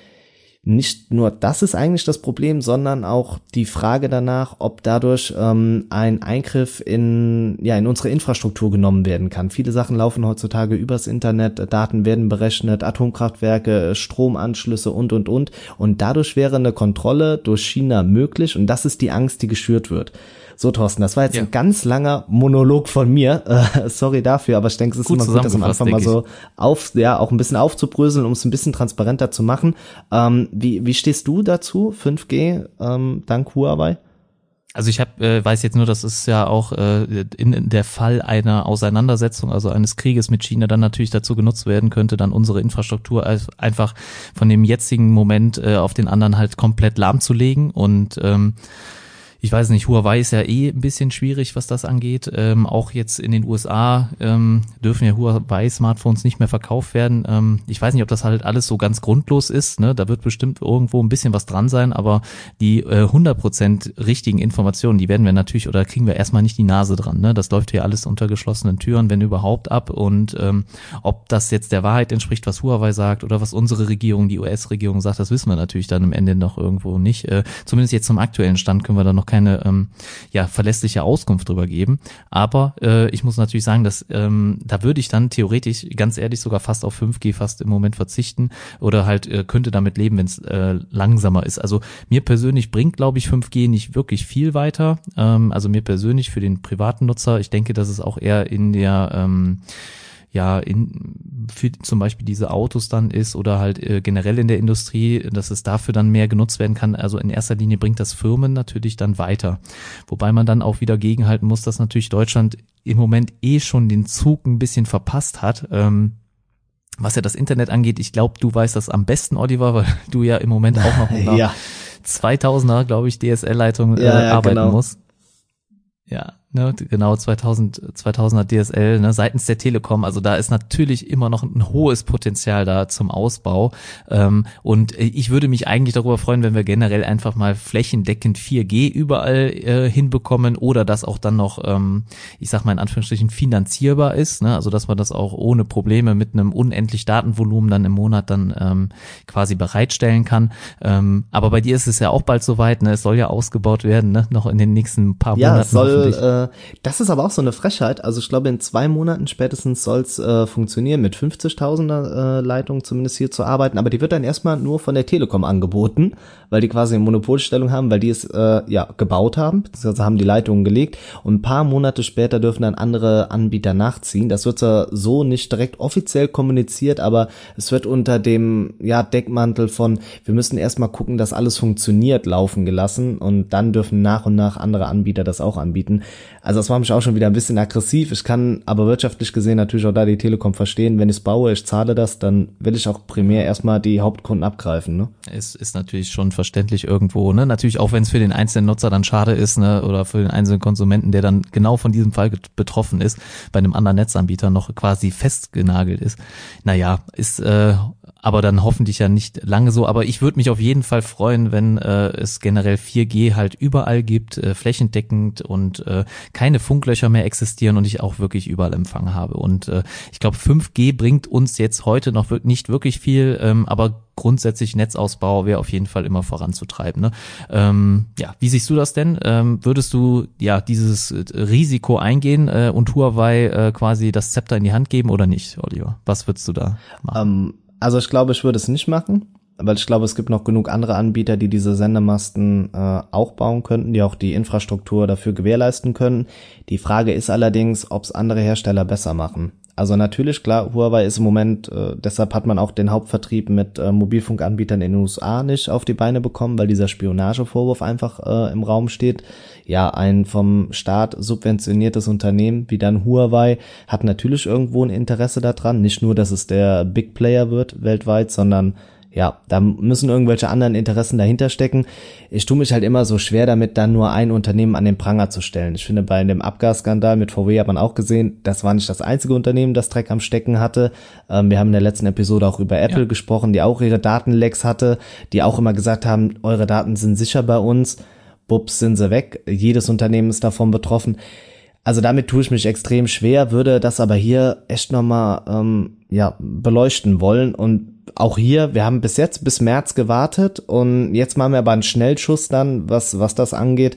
Nicht nur das ist eigentlich das Problem, sondern auch die Frage danach, ob dadurch ein Eingriff in unsere Infrastruktur genommen werden kann. Viele Sachen laufen heutzutage übers Internet, Daten werden berechnet, Atomkraftwerke, Stromanschlüsse und. Und dadurch wäre eine Kontrolle durch China möglich und das ist die Angst, die geschürt wird. So, Thorsten, das war jetzt ein ganz langer Monolog von mir. Sorry dafür, aber ich denke, es ist immer gut, das am Anfang mal so auch ein bisschen aufzubröseln, um es ein bisschen transparenter zu machen. Wie stehst du dazu, 5G, dank Huawei? Also ich weiß jetzt nur, dass es ja auch in der Fall einer Auseinandersetzung, also eines Krieges mit China, dann natürlich dazu genutzt werden könnte, dann unsere Infrastruktur einfach von dem jetzigen Moment auf den anderen halt komplett lahmzulegen und ich weiß nicht, Huawei ist ja ein bisschen schwierig, was das angeht. Auch jetzt in den USA dürfen ja Huawei-Smartphones nicht mehr verkauft werden. Ich weiß nicht, ob das halt alles so ganz grundlos ist. Ne? Da wird bestimmt irgendwo ein bisschen was dran sein, aber die 100% richtigen Informationen, die werden wir natürlich, oder kriegen wir erstmal nicht die Nase dran. Ne? Das läuft hier alles unter geschlossenen Türen, wenn überhaupt, ab. Und ob das jetzt der Wahrheit entspricht, was Huawei sagt oder was unsere Regierung, die US-Regierung sagt, das wissen wir natürlich dann am Ende noch irgendwo nicht. Zumindest jetzt zum aktuellen Stand können wir da noch keine verlässliche Auskunft drüber geben. Aber ich muss natürlich sagen, dass da würde ich dann theoretisch, ganz ehrlich, sogar fast auf 5G fast im Moment verzichten oder halt könnte damit leben, wenn es langsamer ist. Also mir persönlich bringt, glaube ich, 5G nicht wirklich viel weiter. Also mir persönlich für den privaten Nutzer, ich denke, dass es auch eher in der für zum Beispiel diese Autos dann ist oder halt generell in der Industrie, dass es dafür dann mehr genutzt werden kann. Also in erster Linie bringt das Firmen natürlich dann weiter. Wobei man dann auch wieder gegenhalten muss, dass natürlich Deutschland im Moment schon den Zug ein bisschen verpasst hat. Was ja das Internet angeht, ich glaube, du weißt das am besten, Oliver, weil du ja im Moment auch noch mit einer 2000er, glaube ich, DSL-Leitung arbeiten musst. Ja, ne, genau, 2000er DSL, ne, seitens der Telekom, also da ist natürlich immer noch ein hohes Potenzial da zum Ausbau, und ich würde mich eigentlich darüber freuen, wenn wir generell einfach mal flächendeckend 4G überall hinbekommen oder das auch dann noch, ich sag mal in Anführungsstrichen, finanzierbar ist, ne, also dass man das auch ohne Probleme mit einem unendlich Datenvolumen dann im Monat dann quasi bereitstellen kann, aber bei dir ist es ja auch bald soweit, ne, es soll ja ausgebaut werden, ne, noch in den nächsten paar Monaten. Das ist aber auch so eine Frechheit. Also ich glaube, in 2 Monaten spätestens soll es funktionieren, mit 50.000er Leitung zumindest hier zu arbeiten. Aber die wird dann erstmal nur von der Telekom angeboten, weil die quasi eine Monopolstellung haben, weil die es gebaut haben, beziehungsweise haben die Leitungen gelegt. Und ein paar Monate später dürfen dann andere Anbieter nachziehen. Das wird zwar so nicht direkt offiziell kommuniziert, aber es wird unter dem Deckmantel von, wir müssen erstmal gucken, dass alles funktioniert, laufen gelassen. Und dann dürfen nach und nach andere Anbieter das auch anbieten. Also das macht mich auch schon wieder ein bisschen aggressiv. Ich kann aber wirtschaftlich gesehen natürlich auch da die Telekom verstehen. Wenn ich es baue, ich zahle das, dann will ich auch primär erstmal die Hauptkunden abgreifen. Ne? Es ist natürlich schon verständlich irgendwo. Ne? Natürlich auch, wenn es für den einzelnen Nutzer dann schade ist, ne, oder für den einzelnen Konsumenten, der dann genau von diesem Fall betroffen ist, bei einem anderen Netzanbieter noch quasi festgenagelt ist. Naja, ist aber dann hoffentlich ja nicht lange so. Aber ich würde mich auf jeden Fall freuen, wenn es generell 4G halt überall gibt, flächendeckend und keine Funklöcher mehr existieren und ich auch wirklich überall Empfang habe. Und ich glaube, 5G bringt uns jetzt heute noch nicht wirklich viel, aber grundsätzlich Netzausbau wäre auf jeden Fall immer voranzutreiben. Ne? Ja, wie siehst du das denn? Würdest du ja dieses Risiko eingehen und Huawei quasi das Zepter in die Hand geben oder nicht, Oliver? Was würdest du da machen? Also ich glaube, ich würde es nicht machen, weil ich glaube, es gibt noch genug andere Anbieter, die diese Sendemasten auch bauen könnten, die auch die Infrastruktur dafür gewährleisten können. Die Frage ist allerdings, ob es andere Hersteller besser machen. Also natürlich, klar, Huawei ist im Moment, deshalb hat man auch den Hauptvertrieb mit Mobilfunkanbietern in den USA nicht auf die Beine bekommen, weil dieser Spionagevorwurf einfach im Raum steht. Ja, ein vom Staat subventioniertes Unternehmen wie dann Huawei hat natürlich irgendwo ein Interesse daran. Nicht nur, dass es der Big Player wird weltweit, sondern ja, da müssen irgendwelche anderen Interessen dahinter stecken. Ich tue mich halt immer so schwer damit, dann nur ein Unternehmen an den Pranger zu stellen. Ich finde, bei dem Abgasskandal mit VW hat man auch gesehen, das war nicht das einzige Unternehmen, das Dreck am Stecken hatte. Wir haben in der letzten Episode auch über Apple gesprochen, die auch ihre Datenlecks hatte, die auch immer gesagt haben, eure Daten sind sicher bei uns. Bups, sind sie weg. Jedes Unternehmen ist davon betroffen. Also damit tue ich mich extrem schwer, würde das aber hier echt nochmal beleuchten wollen. Und auch hier, wir haben bis März gewartet und jetzt machen wir aber einen Schnellschuss dann, was das angeht.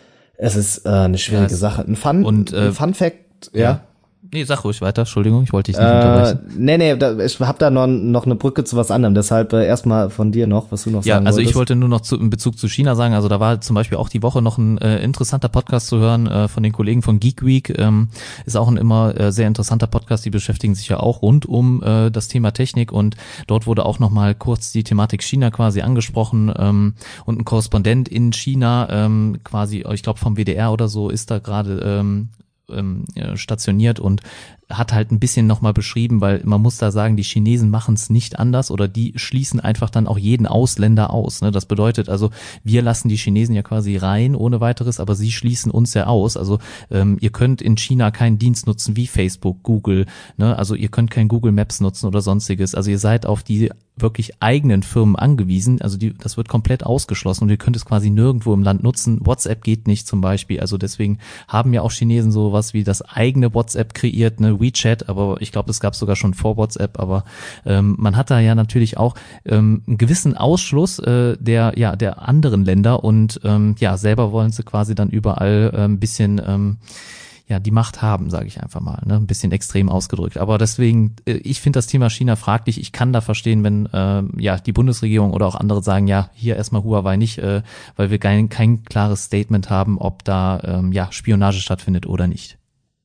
Es ist eine schwierige Sache. Ein Fun Fact, ja. Nee, sag ruhig weiter, Entschuldigung, ich wollte dich nicht unterbrechen. Ich habe da noch eine Brücke zu was anderem, deshalb erstmal von dir noch, was du noch sagen wolltest. Ja, also ich wollte nur noch in Bezug zu China sagen, also da war zum Beispiel auch die Woche noch ein interessanter Podcast zu hören von den Kollegen von Geek Week, ist auch ein immer sehr interessanter Podcast, die beschäftigen sich ja auch rund um das Thema Technik und dort wurde auch nochmal kurz die Thematik China quasi angesprochen und ein Korrespondent in China quasi, ich glaube vom WDR oder so, ist da gerade stationiert und hat halt ein bisschen nochmal beschrieben, weil man muss da sagen, die Chinesen machen es nicht anders oder die schließen einfach dann auch jeden Ausländer aus. Ne? Das bedeutet also, wir lassen die Chinesen ja quasi rein ohne weiteres, aber sie schließen uns ja aus. Also ihr könnt in China keinen Dienst nutzen wie Facebook, Google, ne? Also ihr könnt kein Google Maps nutzen oder sonstiges. Also ihr seid auf die wirklich eigenen Firmen angewiesen, also das wird komplett ausgeschlossen und ihr könnt es quasi nirgendwo im Land nutzen. WhatsApp geht nicht zum Beispiel, also deswegen haben ja auch Chinesen sowas wie das eigene WhatsApp kreiert, ne, WeChat, aber ich glaube, es gab sogar schon vor WhatsApp, aber man hat da ja natürlich auch einen gewissen Ausschluss der anderen Länder und selber wollen sie quasi dann überall ein bisschen die Macht haben, sage ich einfach mal, ne, ein bisschen extrem ausgedrückt. Aber deswegen, ich finde das Thema China fraglich. Ich kann da verstehen, wenn die Bundesregierung oder auch andere sagen, ja, hier erstmal Huawei nicht, weil wir kein klares Statement haben, ob da Spionage stattfindet oder nicht.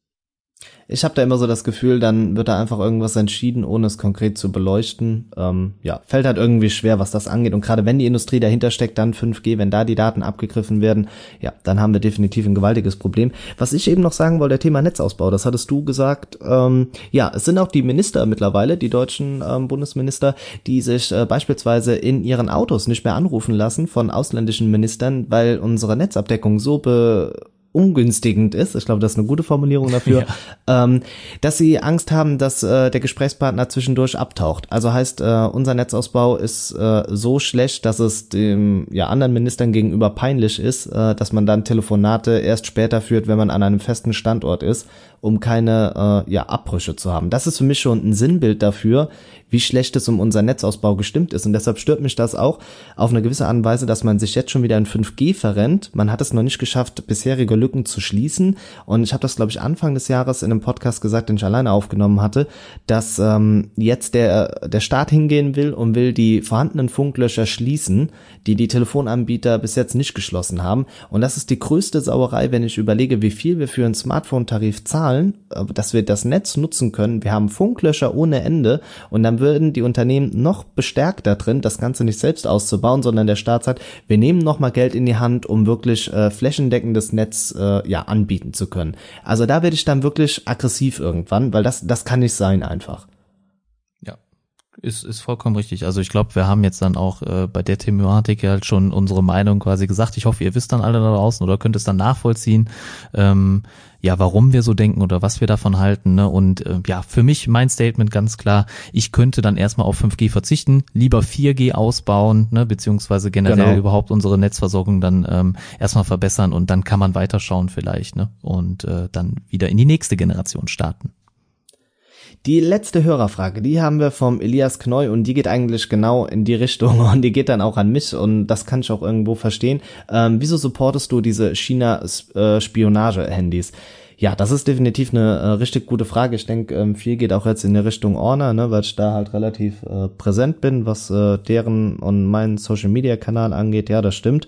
Ich habe da immer so das Gefühl, dann wird da einfach irgendwas entschieden, ohne es konkret zu beleuchten. Fällt halt irgendwie schwer, was das angeht. Und gerade wenn die Industrie dahinter steckt, dann 5G, wenn da die Daten abgegriffen werden, ja, dann haben wir definitiv ein gewaltiges Problem. Was ich eben noch sagen wollte, Thema Netzausbau, das hattest du gesagt. Es sind auch die Minister mittlerweile, die deutschen Bundesminister, die sich beispielsweise in ihren Autos nicht mehr anrufen lassen von ausländischen Ministern, weil unsere Netzabdeckung so ungünstigend ist, ich glaube, das ist eine gute Formulierung dafür, dass sie Angst haben, dass der Gesprächspartner zwischendurch abtaucht. Also heißt, unser Netzausbau ist so schlecht, dass es dem anderen Ministern gegenüber peinlich ist, dass man dann Telefonate erst später führt, wenn man an einem festen Standort ist, um keine Abbrüche zu haben. Das ist für mich schon ein Sinnbild dafür, wie schlecht es um unseren Netzausbau gestimmt ist. Und deshalb stört mich das auch auf eine gewisse Art und Weise, dass man sich jetzt schon wieder in 5G verrennt. Man hat es noch nicht geschafft, bisherige Lücken zu schließen. Und ich habe das, glaube ich, Anfang des Jahres in einem Podcast gesagt, den ich alleine aufgenommen hatte, dass jetzt der Staat hingehen will und will die vorhandenen Funklöcher schließen, die Telefonanbieter bis jetzt nicht geschlossen haben. Und das ist die größte Sauerei, wenn ich überlege, wie viel wir für einen Smartphone-Tarif zahlen, dass wir das Netz nutzen können. Wir haben Funklöcher ohne Ende und dann würden die Unternehmen noch bestärkt da drin, das Ganze nicht selbst auszubauen, sondern der Staat sagt, wir nehmen noch mal Geld in die Hand, um wirklich flächendeckendes Netz anbieten zu können. Also da werde ich dann wirklich aggressiv irgendwann, weil das kann nicht sein einfach. Ist vollkommen richtig. Also ich glaube, wir haben jetzt dann auch bei der Thematik halt schon unsere Meinung quasi gesagt. Ich hoffe, ihr wisst dann alle da draußen oder könnt es dann nachvollziehen, warum wir so denken oder was wir davon halten. Ne? Und für mich mein Statement ganz klar, ich könnte dann erstmal auf 5G verzichten, lieber 4G ausbauen, ne? Beziehungsweise generell überhaupt unsere Netzversorgung dann erstmal verbessern und dann kann man weiterschauen vielleicht, ne? Und dann wieder in die nächste Generation starten. Die letzte Hörerfrage, die haben wir vom Elias Kneu und die geht eigentlich genau in die Richtung und die geht dann auch an mich und das kann ich auch irgendwo verstehen. Wieso supportest du diese China-Spionage-Handys? Ja, das ist definitiv eine richtig gute Frage. Ich denke, viel geht auch jetzt in die Richtung Honor, ne, weil ich da halt relativ präsent bin, was deren und meinen Social-Media-Kanal angeht. Ja, das stimmt.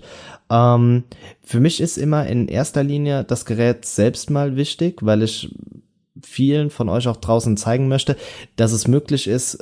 Für mich ist immer in erster Linie das Gerät selbst mal wichtig, weil ich vielen von euch auch draußen zeigen möchte, dass es möglich ist,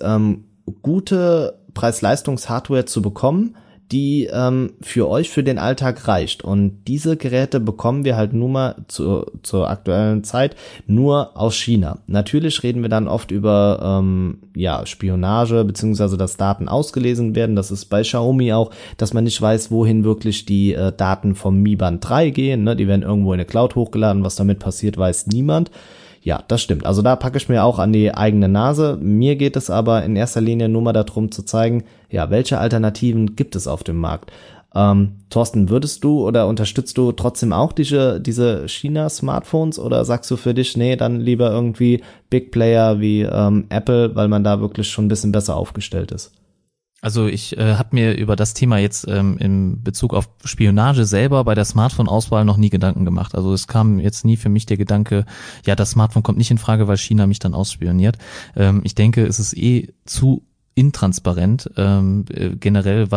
gute Preis-Leistungs-Hardware zu bekommen, die für euch für den Alltag reicht. Und diese Geräte bekommen wir halt nun mal zur aktuellen Zeit nur aus China. Natürlich reden wir dann oft über Spionage, beziehungsweise dass Daten ausgelesen werden. Das ist bei Xiaomi auch, dass man nicht weiß, wohin wirklich die Daten vom Mi Band 3 gehen. Ne? Die werden irgendwo in eine Cloud hochgeladen. Was damit passiert, weiß niemand. Ja, das stimmt. Also da packe ich mir auch an die eigene Nase. Mir geht es aber in erster Linie nur mal darum zu zeigen, ja, welche Alternativen gibt es auf dem Markt. Thorsten, würdest du oder unterstützt du trotzdem auch diese China-Smartphones oder sagst du für dich, nee, dann lieber irgendwie Big Player wie Apple, weil man da wirklich schon ein bisschen besser aufgestellt ist? Also ich habe mir über das Thema jetzt in Bezug auf Spionage selber bei der Smartphone-Auswahl noch nie Gedanken gemacht. Also es kam jetzt nie für mich der Gedanke, ja, das Smartphone kommt nicht in Frage, weil China mich dann ausspioniert. Ich denke, es ist zu intransparent generell,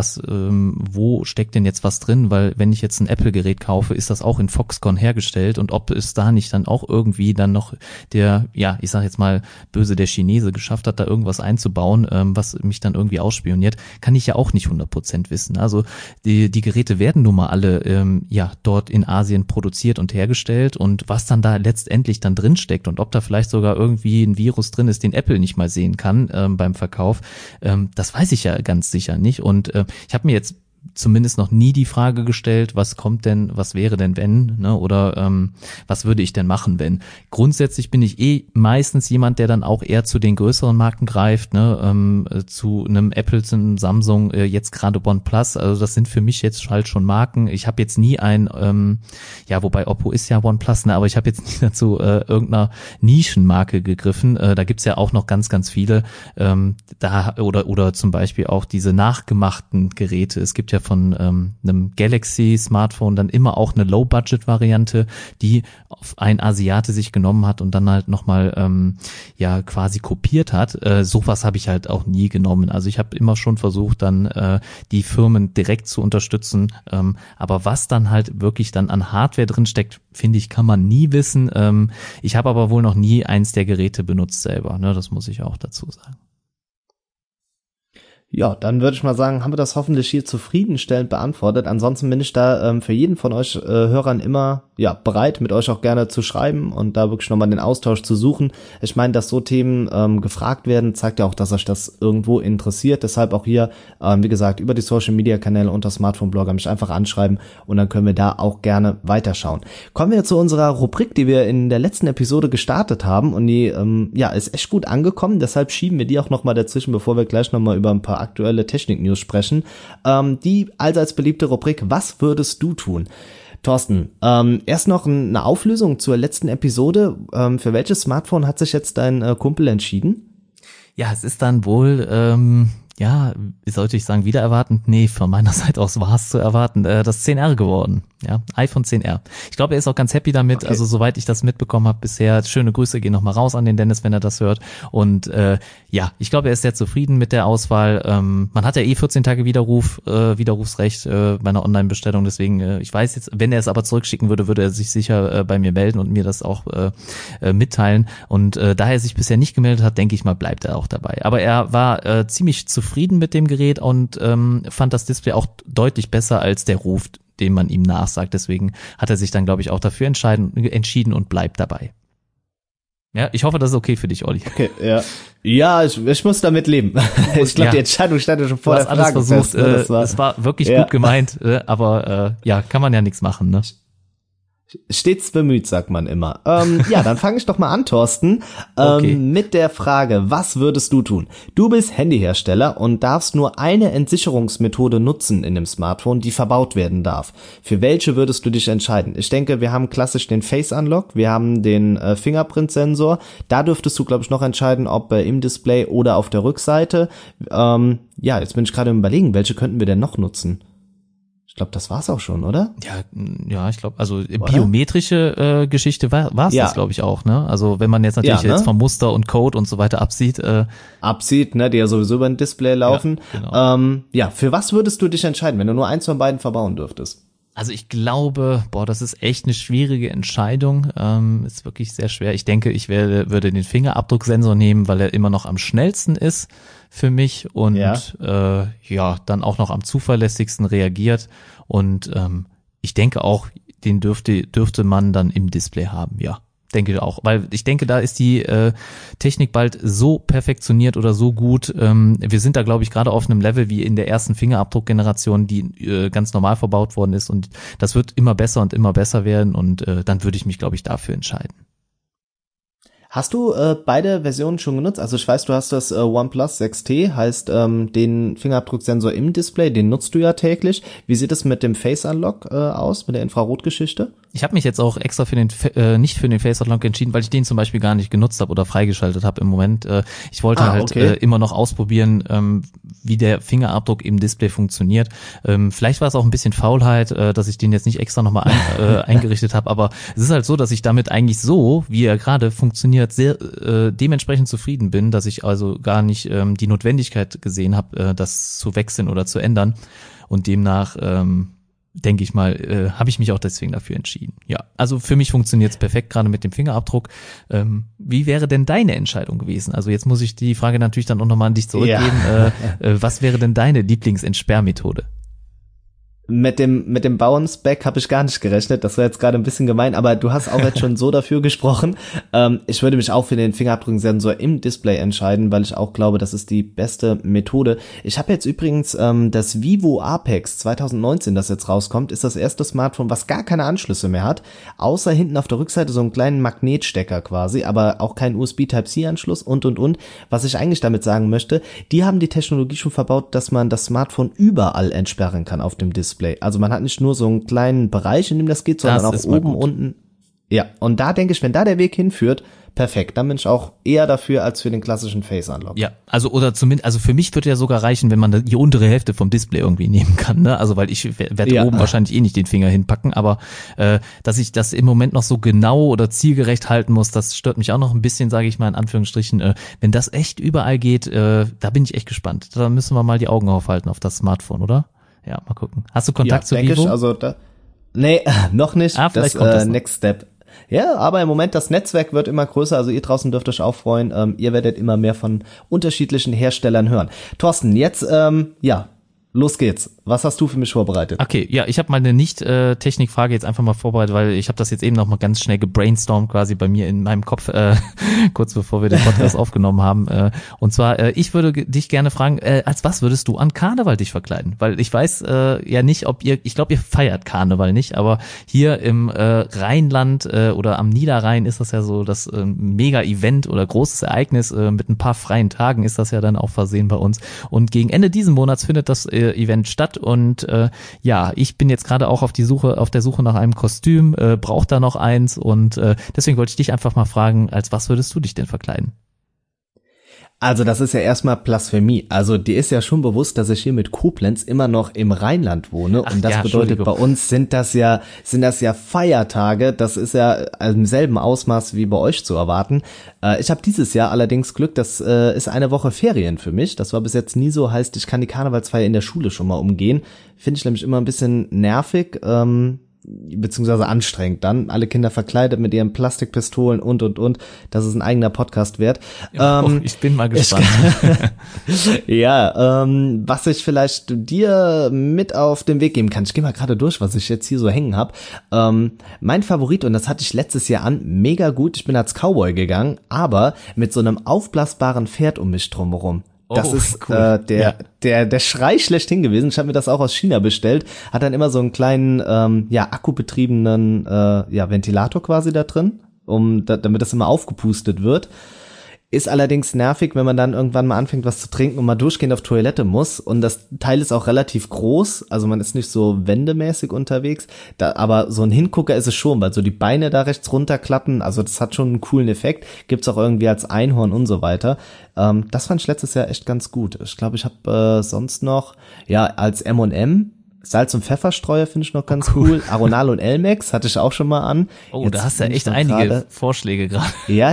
wo steckt denn jetzt was drin, weil wenn ich jetzt ein Apple-Gerät kaufe, ist das auch in Foxconn hergestellt und ob es da nicht dann auch irgendwie dann noch der, ja, ich sag jetzt mal böse, der Chinese geschafft hat, da irgendwas einzubauen, was mich dann irgendwie ausspioniert, kann ich ja auch nicht 100% wissen. Also die Geräte werden nun mal alle dort in Asien produziert und hergestellt und was dann da letztendlich dann drin steckt und ob da vielleicht sogar irgendwie ein Virus drin ist, den Apple nicht mal sehen kann beim Verkauf, das weiß ich ja ganz sicher nicht und ich habe mir jetzt zumindest noch nie die Frage gestellt, was wäre denn wenn, ne? Oder was würde ich denn machen, wenn? Grundsätzlich bin ich meistens jemand, der dann auch eher zu den größeren Marken greift, ne? Zu einem Apple, zu einem Samsung, jetzt gerade OnePlus, also das sind für mich jetzt halt schon Marken. Ich habe jetzt nie wobei Oppo ist ja OnePlus, ne? Aber ich habe jetzt nie dazu irgendeiner Nischenmarke gegriffen. Da gibt's ja auch noch ganz, ganz viele, oder zum Beispiel auch diese nachgemachten Geräte. Es gibt ja von einem Galaxy-Smartphone dann immer auch eine Low-Budget-Variante, die ein Asiate sich genommen hat und dann halt nochmal quasi kopiert hat. Sowas habe ich halt auch nie genommen. Also ich habe immer schon versucht, dann die Firmen direkt zu unterstützen. Aber was dann halt wirklich dann an Hardware drin steckt, finde ich, kann man nie wissen. Ich habe aber wohl noch nie eins der Geräte benutzt selber. Ne? Das muss ich auch dazu sagen. Ja, dann würde ich mal sagen, haben wir das hoffentlich hier zufriedenstellend beantwortet. Ansonsten bin ich da für jeden von euch Hörern immer bereit, mit euch auch gerne zu schreiben und da wirklich nochmal den Austausch zu suchen. Ich meine, dass so Themen gefragt werden, zeigt ja auch, dass euch das irgendwo interessiert. Deshalb auch hier, wie gesagt, über die Social-Media-Kanäle unter Smartphone-Blogger mich einfach anschreiben und dann können wir da auch gerne weiterschauen. Kommen wir zu unserer Rubrik, die wir in der letzten Episode gestartet haben und die ist echt gut angekommen. Deshalb schieben wir die auch nochmal dazwischen, bevor wir gleich nochmal über ein paar aktuelle Technik-News sprechen. Die allseits beliebte Rubrik, was würdest du tun? Thorsten, erst noch eine Auflösung zur letzten Episode. Für welches Smartphone hat sich jetzt dein Kumpel entschieden? Ja, es ist dann wohl, wie sollte ich sagen, wieder erwartend? Nee, von meiner Seite aus war es zu erwarten. Das 10R geworden. Ja, iPhone 10R. Ich glaube, er ist auch ganz happy damit. Okay. Also soweit ich das mitbekommen habe bisher, schöne Grüße gehen nochmal raus an den Dennis, wenn er das hört. Und ich glaube, er ist sehr zufrieden mit der Auswahl. Man hat ja 14 Tage Widerrufsrecht bei einer Online-Bestellung. Deswegen, ich weiß jetzt, wenn er es aber zurückschicken würde, würde er sich sicher bei mir melden und mir das auch mitteilen. Und da er sich bisher nicht gemeldet hat, denke ich mal, bleibt er auch dabei. Aber er war ziemlich zufrieden mit dem Gerät und fand das Display auch deutlich besser als der Ruf, dem man ihm nachsagt. Deswegen hat er sich dann, glaube ich, auch dafür entschieden und bleibt dabei. Ja, ich hoffe, das ist okay für dich, Olli. Okay, ja. Ja, ich muss damit leben. Ich glaube, die Entscheidung stand ja schon vor der Frage. Du hast alles versucht, fest, ne? Es war wirklich gut gemeint, aber kann man ja nichts machen, ne? Stets bemüht, sagt man immer. Ja, dann fange ich doch mal an, Thorsten, mit der Frage, was würdest du tun? Du bist Handyhersteller und darfst nur eine Entsicherungsmethode nutzen in dem Smartphone, die verbaut werden darf. Für welche würdest du dich entscheiden? Ich denke, wir haben klassisch den Face Unlock, wir haben den Fingerprint-Sensor. Da dürftest du, glaube ich, noch entscheiden, ob im Display oder auf der Rückseite. Ja, jetzt bin ich gerade im Überlegen, welche könnten wir denn noch nutzen? Ich glaube, das war's auch schon, oder? Ja, ich glaube, also biometrische Geschichte war's das, glaube ich, auch, ne? Also wenn man jetzt natürlich jetzt vom Muster und Code und so weiter absieht, ne, die ja sowieso über ein Display laufen. Ja, genau. Für was würdest du dich entscheiden, wenn du nur eins von beiden verbauen dürftest? Also ich glaube, das ist echt eine schwierige Entscheidung. Ist wirklich sehr schwer. Ich denke, ich würde den Fingerabdrucksensor nehmen, weil er immer noch am schnellsten ist für mich und dann auch noch am zuverlässigsten reagiert. Und ich denke auch, den dürfte man dann im Display haben, ja. Denke auch, weil ich denke, da ist die Technik bald so perfektioniert oder so gut. Wir sind da, glaube ich, gerade auf einem Level wie in der ersten Fingerabdruckgeneration, die ganz normal verbaut worden ist und das wird immer besser und immer besser werden und dann würde ich mich, glaube ich, dafür entscheiden. Hast du beide Versionen schon genutzt? Also ich weiß, du hast das OnePlus 6T, heißt den Fingerabdrucksensor im Display, den nutzt du ja täglich. Wie sieht es mit dem Face Unlock aus, mit der Infrarotgeschichte? Ich habe mich jetzt auch extra nicht für den Face Unlock entschieden, weil ich den zum Beispiel gar nicht genutzt habe oder freigeschaltet habe im Moment. Ich wollte immer noch ausprobieren, wie der Fingerabdruck im Display funktioniert. Vielleicht war es auch ein bisschen Faulheit, dass ich den jetzt nicht extra nochmal eingerichtet habe, aber es ist halt so, dass ich damit eigentlich so, wie er gerade funktioniert, sehr dementsprechend zufrieden bin, dass ich also gar nicht die Notwendigkeit gesehen habe, das zu wechseln oder zu ändern und demnach denke ich mal, habe ich mich auch deswegen dafür entschieden. Ja, also für mich funktioniert es perfekt, gerade mit dem Fingerabdruck. Wie wäre denn deine Entscheidung gewesen? Also jetzt muss ich die Frage natürlich dann auch nochmal an dich zurückgeben. Ja. Was wäre denn deine Lieblingsentsperrmethode? Mit dem Bounce-Back habe ich gar nicht gerechnet, das war jetzt gerade ein bisschen gemein, aber du hast auch jetzt schon so dafür gesprochen. Ich würde mich auch für den Fingerabdrucksensor im Display entscheiden, weil ich auch glaube, das ist die beste Methode. Ich habe jetzt übrigens das Vivo Apex 2019, das jetzt rauskommt, ist das erste Smartphone, was gar keine Anschlüsse mehr hat, außer hinten auf der Rückseite so einen kleinen Magnetstecker quasi, aber auch kein USB-Type-C-Anschluss und. Was ich eigentlich damit sagen möchte, die haben die Technologie schon verbaut, dass man das Smartphone überall entsperren kann auf dem Display. Also man hat nicht nur so einen kleinen Bereich, in dem das geht, sondern auch oben, unten. Ja, und da denke ich, wenn da der Weg hinführt, perfekt. Dann bin ich auch eher dafür als für den klassischen Face Unlock. Ja, also für mich würde ja sogar reichen, wenn man die untere Hälfte vom Display irgendwie nehmen kann, ne? Also weil ich werde oben wahrscheinlich nicht den Finger hinpacken, aber dass ich das im Moment noch so genau oder zielgerecht halten muss, das stört mich auch noch ein bisschen, sage ich mal in Anführungsstrichen. Wenn das echt überall geht, da bin ich echt gespannt. Da müssen wir mal die Augen aufhalten auf das Smartphone, oder? Ja, mal gucken. Hast du Kontakt zu Vivo? Nee, noch nicht. Vielleicht kommt das Next Step. Ja, aber im Moment, das Netzwerk wird immer größer, also ihr draußen dürft euch auch freuen. Ihr werdet immer mehr von unterschiedlichen Herstellern hören. Thorsten, jetzt, los geht's. Was hast du für mich vorbereitet? Okay, ja, ich habe mal eine Nicht-Technik-Frage jetzt einfach mal vorbereitet, weil ich habe das jetzt eben noch mal ganz schnell gebrainstormt quasi bei mir in meinem Kopf, kurz bevor wir den Podcast aufgenommen haben. Und zwar, ich würde dich gerne fragen, als was würdest du an Karneval dich verkleiden? Weil ich weiß ja nicht, ich glaube, ihr feiert Karneval nicht, aber hier im Rheinland oder am Niederrhein ist das ja so das Mega-Event oder großes Ereignis. Mit ein paar freien Tagen ist das ja dann auch versehen bei uns. Und gegen Ende diesen Monats findet das Event statt und ich bin jetzt gerade auch auf der Suche nach einem Kostüm, brauche da noch eins und deswegen wollte ich dich einfach mal fragen, als was würdest du dich denn verkleiden? Also das ist ja erstmal Blasphemie. Also dir ist ja schon bewusst, dass ich hier mit Koblenz immer noch im Rheinland wohne. Und das bedeutet, bei uns sind das ja Feiertage. Das ist ja im selben Ausmaß wie bei euch zu erwarten. Ich habe dieses Jahr allerdings Glück, das ist eine Woche Ferien für mich. Das war bis jetzt nie so, heißt, ich kann die Karnevalsfeier in der Schule schon mal umgehen. Finde ich nämlich immer ein bisschen nervig. beziehungsweise anstrengend dann. Alle Kinder verkleidet mit ihren Plastikpistolen und, dass es ein eigener Podcast wird. Ja, ich bin mal gespannt. Ja, was ich vielleicht dir mit auf den Weg geben kann. Ich gehe mal gerade durch, was ich jetzt hier so hängen habe. Mein Favorit, und das hatte ich letztes Jahr an, mega gut. Ich bin als Cowboy gegangen, aber mit so einem aufblasbaren Pferd um mich drumherum. Das ist cool. Der Schrei schlechthin gewesen. Ich habe mir das auch aus China bestellt. Hat dann immer so einen kleinen, akkubetriebenen Ventilator quasi da drin, damit das immer aufgepustet wird. Ist allerdings nervig, wenn man dann irgendwann mal anfängt, was zu trinken und mal durchgehend auf Toilette muss. Und das Teil ist auch relativ groß, also man ist nicht so wendemäßig unterwegs. Aber so ein Hingucker ist es schon, weil so die Beine da rechts runterklappen. Also das hat schon einen coolen Effekt. Gibt's auch irgendwie als Einhorn und so weiter. Das fand ich letztes Jahr echt ganz gut. Ich glaube, ich habe sonst noch, als M&M, Salz- und Pfefferstreuer finde ich noch ganz cool. Aronal und Elmex hatte ich auch schon mal an. Oh, jetzt da hast du ja echt einige Vorschläge gerade.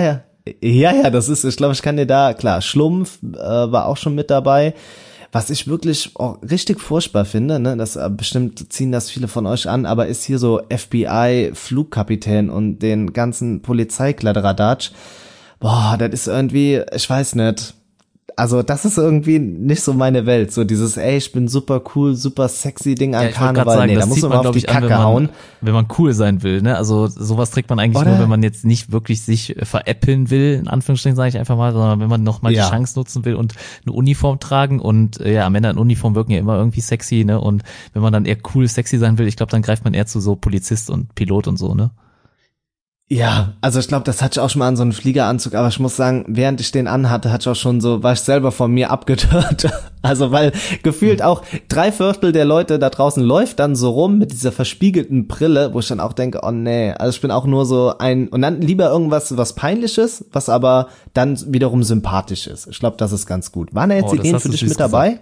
Ja, das ist, ich glaube, ich kann dir da, klar, Schlumpf war auch schon mit dabei. Was ich wirklich auch richtig furchtbar finde, ne, das bestimmt ziehen das viele von euch an, aber ist hier so FBI, Flugkapitän und den ganzen Polizeikladderadatsch. Boah, das ist irgendwie, ich weiß nicht. Also das ist irgendwie nicht so meine Welt, so dieses, ich bin super cool, super sexy Ding an Karneval. Sagen, da muss man mal auf die Kacke hauen. Wenn man cool sein will, ne? Also sowas trägt man eigentlich nur, wenn man jetzt nicht wirklich sich veräppeln will, in Anführungsstrichen sage ich einfach mal, sondern wenn man noch mal die Chance nutzen will und eine Uniform tragen und am Ende in Uniform wirken ja immer irgendwie sexy, ne? Und wenn man dann eher cool, sexy sein will, ich glaube, dann greift man eher zu so Polizist und Pilot und so, ne? Ja, also ich glaube, das hatte ich auch schon mal an so einem Fliegeranzug, aber ich muss sagen, während ich den anhatte, hatte ich auch schon so, war ich selber von mir abgetört. Also weil gefühlt auch 3/4 der Leute da draußen läuft dann so rum mit dieser verspiegelten Brille, wo ich dann auch denke, oh nee, also ich bin auch nur so und dann lieber irgendwas, was Peinliches, was aber dann wiederum sympathisch ist. Ich glaube, das ist ganz gut. Waren da jetzt Ideen für dich mit dabei?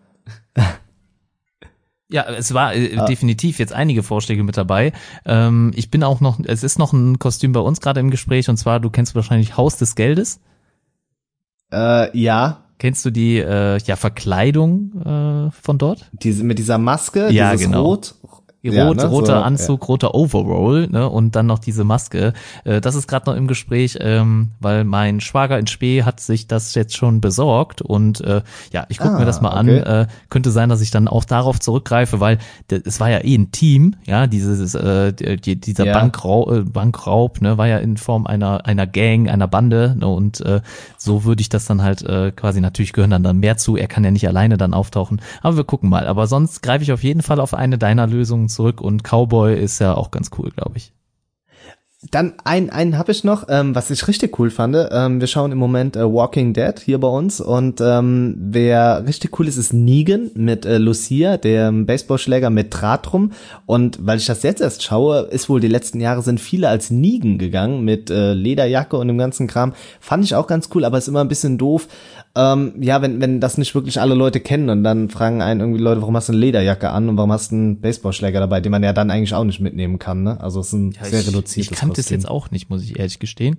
Ja, es war definitiv jetzt einige Vorschläge mit dabei. Ich bin auch noch, es ist noch ein Kostüm bei uns gerade im Gespräch, und zwar, du kennst wahrscheinlich Haus des Geldes. Ja. Kennst du die Verkleidung von dort? Mit dieser Maske, ja, dieses genau. Roter Anzug, roter Overall, ne, und dann noch diese Maske. Das ist gerade noch im Gespräch, weil mein Schwager in Spee hat sich das jetzt schon besorgt und ich gucke mir das mal an. Könnte sein, dass ich dann auch darauf zurückgreife, weil es war ja ein Team, ja, dieser Bankraub, ne, war ja in Form einer Gang, einer Bande, ne, und so würde ich das dann halt quasi, natürlich gehören dann mehr zu. Er kann ja nicht alleine dann auftauchen, aber wir gucken mal. Aber sonst greife ich auf jeden Fall auf eine deiner Lösungen zurück, und Cowboy ist ja auch ganz cool, glaube ich. Dann einen habe ich noch, was ich richtig cool fand. Wir schauen im Moment Walking Dead hier bei uns, und wer richtig cool ist Negan mit Lucia, dem Baseballschläger mit Draht drum. Und weil ich das jetzt erst schaue, ist wohl die letzten Jahre sind viele als Negan gegangen mit Lederjacke und dem ganzen Kram. Fand ich auch ganz cool, aber ist immer ein bisschen doof. Wenn das nicht wirklich alle Leute kennen und dann fragen einen irgendwie Leute, warum hast du eine Lederjacke an und warum hast du einen Baseballschläger dabei, den man ja dann eigentlich auch nicht mitnehmen kann, ne? Also es ist ein sehr reduziertes Ich kannte es jetzt auch nicht, muss ich ehrlich gestehen.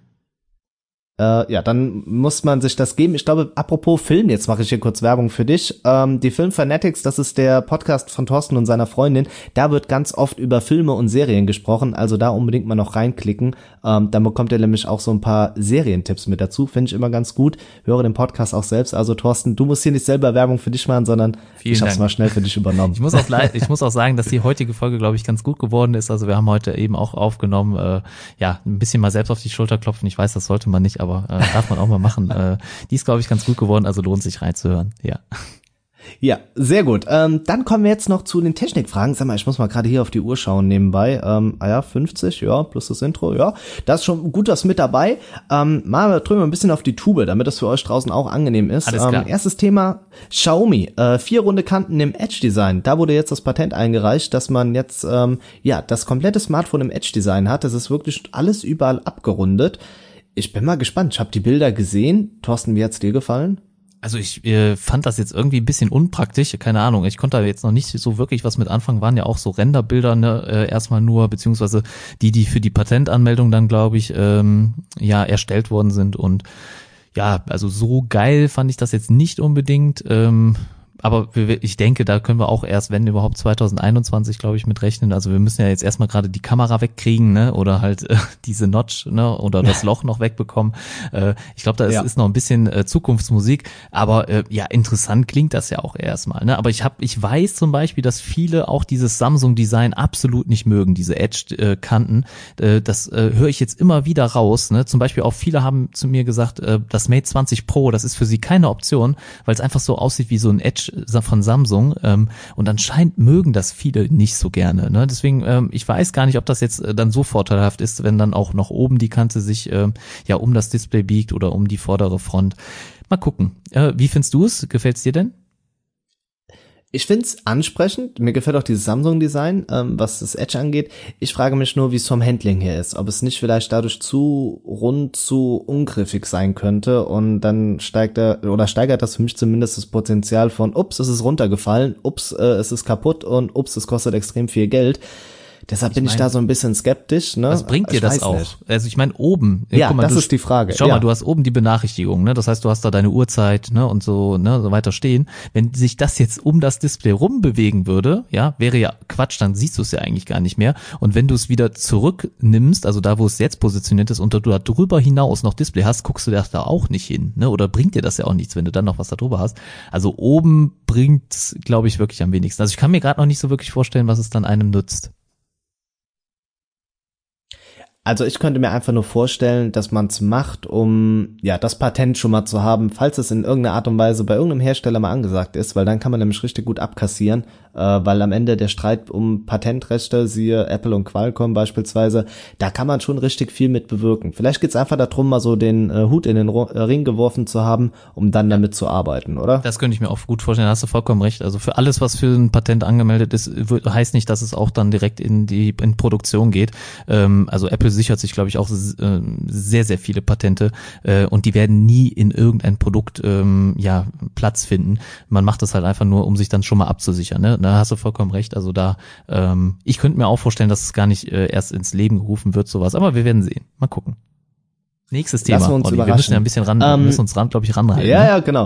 Dann muss man sich das geben. Ich glaube, apropos Film, jetzt mache ich hier kurz Werbung für dich. Die Filmfanatics, das ist der Podcast von Thorsten und seiner Freundin. Da wird ganz oft über Filme und Serien gesprochen, also da unbedingt mal noch reinklicken. Dann bekommt ihr nämlich auch so ein paar Serientipps mit dazu. Finde ich immer ganz gut. Höre den Podcast auch selbst. Also Thorsten, du musst hier nicht selber Werbung für dich machen, sondern ich habe es mal schnell für dich übernommen. Ich muss auch sagen, dass die heutige Folge, glaube ich, ganz gut geworden ist. Also wir haben heute eben auch aufgenommen, ein bisschen mal selbst auf die Schulter klopfen. Ich weiß, das sollte man nicht, aber darf man auch mal machen. Die ist, glaube ich, ganz gut geworden, also lohnt sich reinzuhören, ja. Ja, sehr gut. Dann kommen wir jetzt noch zu den Technikfragen. Sag mal, ich muss mal gerade hier auf die Uhr schauen nebenbei. 50, ja, plus das Intro, ja. Da ist schon gut was mit dabei. Mal drücken wir ein bisschen auf die Tube, damit das für euch draußen auch angenehm ist. Alles klar. Erstes Thema, Xiaomi. 4 runde Kanten im Edge-Design. Da wurde jetzt das Patent eingereicht, dass man jetzt das komplette Smartphone im Edge-Design hat. Das ist wirklich alles überall abgerundet. Ich bin mal gespannt. Ich habe die Bilder gesehen. Thorsten, wie hat's dir gefallen? Also ich fand das jetzt irgendwie ein bisschen unpraktisch, keine Ahnung, ich konnte da jetzt noch nicht so wirklich was mit anfangen, waren ja auch so Renderbilder, ne, erstmal nur, beziehungsweise die für die Patentanmeldung dann, glaube ich, erstellt worden sind, und ja, also so geil fand ich das jetzt nicht unbedingt, aber ich denke, da können wir auch erst, wenn überhaupt 2021, glaube ich, mit rechnen. Also wir müssen ja jetzt erstmal gerade die Kamera wegkriegen, ne, oder halt diese Notch, ne, oder das Loch noch wegbekommen. Ich glaube, da ist noch ein bisschen Zukunftsmusik, aber ja, interessant klingt das ja auch erstmal, ne. Aber ich weiß zum Beispiel, dass viele auch dieses Samsung-Design absolut nicht mögen, diese Edge-Kanten. Das höre ich jetzt immer wieder raus, ne. Zum Beispiel auch viele haben zu mir gesagt, das Mate 20 Pro, das ist für sie keine Option, weil es einfach so aussieht wie so ein Edge von Samsung, und anscheinend mögen das viele nicht so gerne, ne? Deswegen, ich weiß gar nicht, ob das jetzt dann so vorteilhaft ist, wenn dann auch noch oben die Kante sich ja um das Display biegt oder um die vordere Front. Mal gucken. Wie findest du es? Gefällt's dir denn? Ich find's ansprechend. Mir gefällt auch dieses Samsung-Design, was das Edge angeht. Ich frage mich nur, wie es vom Handling her ist. Ob es nicht vielleicht dadurch zu rund, zu ungriffig sein könnte und dann steigert das für mich zumindest das Potenzial von, ups, es ist runtergefallen, ups, es ist kaputt und ups, es kostet extrem viel Geld. Deshalb bin ich da so ein bisschen skeptisch, ne? Was bringt dir das auch? Nicht. Also ich meine oben. Ja, guck mal, das ist die Frage. Schau mal, du hast oben die Benachrichtigung, ne? Das heißt, du hast da deine Uhrzeit, ne? Und so, ne? So weiter stehen. Wenn sich das jetzt um das Display rumbewegen würde, ja, wäre ja Quatsch, dann siehst du es ja eigentlich gar nicht mehr. Und wenn du es wieder zurücknimmst, also da, wo es jetzt positioniert ist und du da drüber hinaus noch Display hast, guckst du da auch nicht hin, ne? Oder bringt dir das ja auch nichts, wenn du dann noch was da drüber hast. Also oben bringt's, glaube ich, wirklich am wenigsten. Also ich kann mir gerade noch nicht so wirklich vorstellen, was es dann einem nützt. Also ich könnte mir einfach nur vorstellen, dass man es macht, um ja das Patent schon mal zu haben, falls es in irgendeiner Art und Weise bei irgendeinem Hersteller mal angesagt ist, weil dann kann man nämlich richtig gut abkassieren, weil am Ende der Streit um Patentrechte, siehe Apple und Qualcomm beispielsweise, da kann man schon richtig viel mit bewirken. Vielleicht geht's einfach darum, mal so den Hut in den Ring geworfen zu haben, um dann damit zu arbeiten, oder? Das könnte ich mir auch gut vorstellen, da hast du vollkommen recht. Also für alles, was für ein Patent angemeldet ist, heißt nicht, dass es auch dann direkt in Produktion geht. Also Apple sichert sich, glaube ich, auch sehr, sehr viele Patente und die werden nie in irgendein Produkt ja Platz finden. Man macht das halt einfach nur, um sich dann schon mal abzusichern, ne? Da hast du vollkommen recht. Also da, ich könnte mir auch vorstellen, dass es gar nicht erst ins Leben gerufen wird, sowas. Aber wir werden sehen. Mal gucken. Nächstes Thema. Wir müssen ja ein bisschen glaube ich, ranhalten. Ja, ja, genau.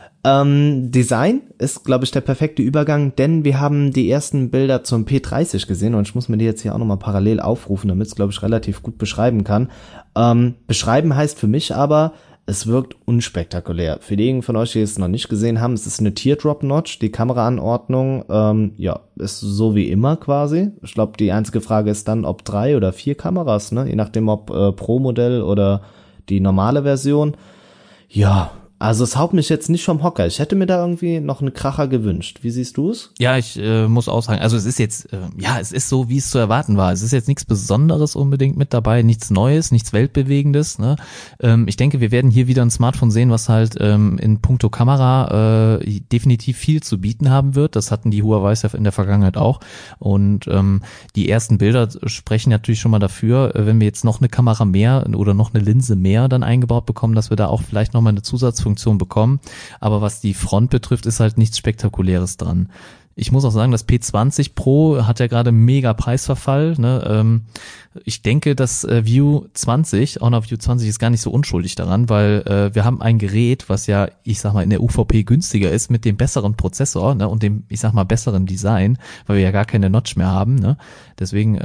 Design ist, glaube ich, der perfekte Übergang, denn wir haben die ersten Bilder zum P30 gesehen und ich muss mir die jetzt hier auch nochmal parallel aufrufen, damit es, glaube ich, relativ gut beschreiben kann. Beschreiben heißt für mich aber, es wirkt unspektakulär. Für diejenigen von euch, die es noch nicht gesehen haben, es ist eine Teardrop-Notch. Die Kameraanordnung, ja, ist so wie immer quasi. Ich glaube, die einzige Frage ist dann, ob 3 oder 4 Kameras, ne? Je nachdem, ob Pro-Modell oder die normale Version. Ja, also es haut mich jetzt nicht vom Hocker. Ich hätte mir da irgendwie noch einen Kracher gewünscht. Wie siehst du es? Ja, ich muss auch sagen, also es ist jetzt, es ist so, wie es zu erwarten war. Es ist jetzt nichts Besonderes unbedingt mit dabei, nichts Neues, nichts Weltbewegendes, ne? Ich denke, wir werden hier wieder ein Smartphone sehen, was halt in puncto Kamera definitiv viel zu bieten haben wird. Das hatten die Huawei in der Vergangenheit auch. Und die ersten Bilder sprechen natürlich schon mal dafür, wenn wir jetzt noch eine Kamera mehr oder noch eine Linse mehr dann eingebaut bekommen, dass wir da auch vielleicht nochmal eine Zusatzfunktion bekommen, aber was die Front betrifft, ist halt nichts Spektakuläres dran. Ich muss auch sagen, das P20 Pro hat ja gerade mega Preisverfall, ne? Ich denke, das View 20, Honor View 20 ist gar nicht so unschuldig daran, weil wir haben ein Gerät, was ja, ich sag mal, in der UVP günstiger ist mit dem besseren Prozessor, ne? Und dem, ich sag mal, besseren Design, weil wir ja gar keine Notch mehr haben, ne? Deswegen,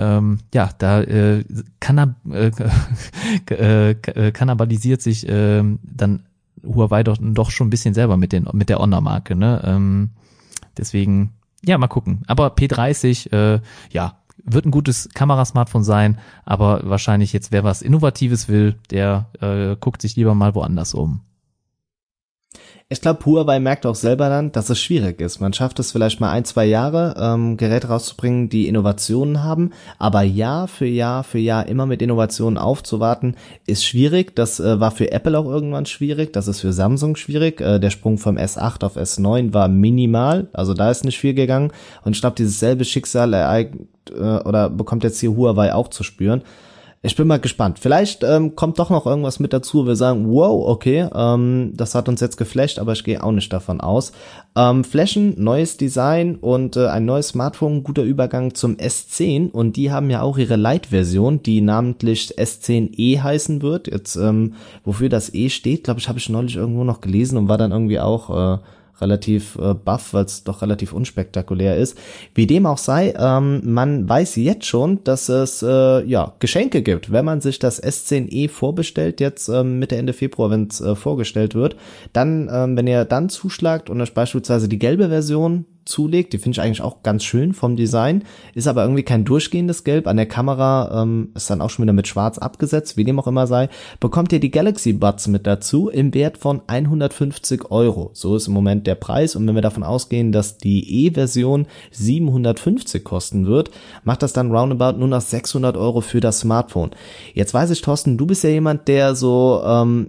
kannibalisiert sich dann Huawei doch schon ein bisschen selber mit der Honor-Marke, ne? Deswegen, ja, mal gucken. Aber P30, wird ein gutes Kamerasmartphone sein, aber wahrscheinlich jetzt, wer was Innovatives will, der guckt sich lieber mal woanders um. Ich glaube, Huawei merkt auch selber dann, dass es schwierig ist. Man schafft es vielleicht mal 1-2 Jahre, Geräte rauszubringen, die Innovationen haben, aber Jahr für Jahr immer mit Innovationen aufzuwarten, ist schwierig. Das war für Apple auch irgendwann schwierig, das ist für Samsung schwierig. Der Sprung vom S8 auf S9 war minimal, also da ist nicht viel gegangen. Und ich glaube, dieses selbe Schicksal bekommt jetzt hier Huawei auch zu spüren. Ich bin mal gespannt. Vielleicht kommt doch noch irgendwas mit dazu. Wir sagen, wow, okay, das hat uns jetzt geflasht, aber ich gehe auch nicht davon aus. Flashen, neues Design und ein neues Smartphone, guter Übergang zum S10. Und die haben ja auch ihre Lite-Version, die namentlich S10e heißen wird. Jetzt, wofür das E steht, glaube ich, habe ich neulich irgendwo noch gelesen und war dann irgendwie auch relativ baff, weil es doch relativ unspektakulär ist. Wie dem auch sei, man weiß jetzt schon, dass es Geschenke gibt. Wenn man sich das S10e vorbestellt, jetzt Mitte, Ende Februar, wenn es vorgestellt wird, dann, wenn ihr dann zuschlagt und euch beispielsweise die gelbe Version zulegt, die finde ich eigentlich auch ganz schön vom Design, ist aber irgendwie kein durchgehendes Gelb, an der Kamera ist dann auch schon wieder mit schwarz abgesetzt, wie dem auch immer sei, bekommt ihr die Galaxy Buds mit dazu im Wert von 150 €. So ist im Moment der Preis, und wenn wir davon ausgehen, dass die E-Version 750 kosten wird, macht das dann roundabout nur noch 600 € für das Smartphone. Jetzt weiß ich, Thorsten, du bist ja jemand, der so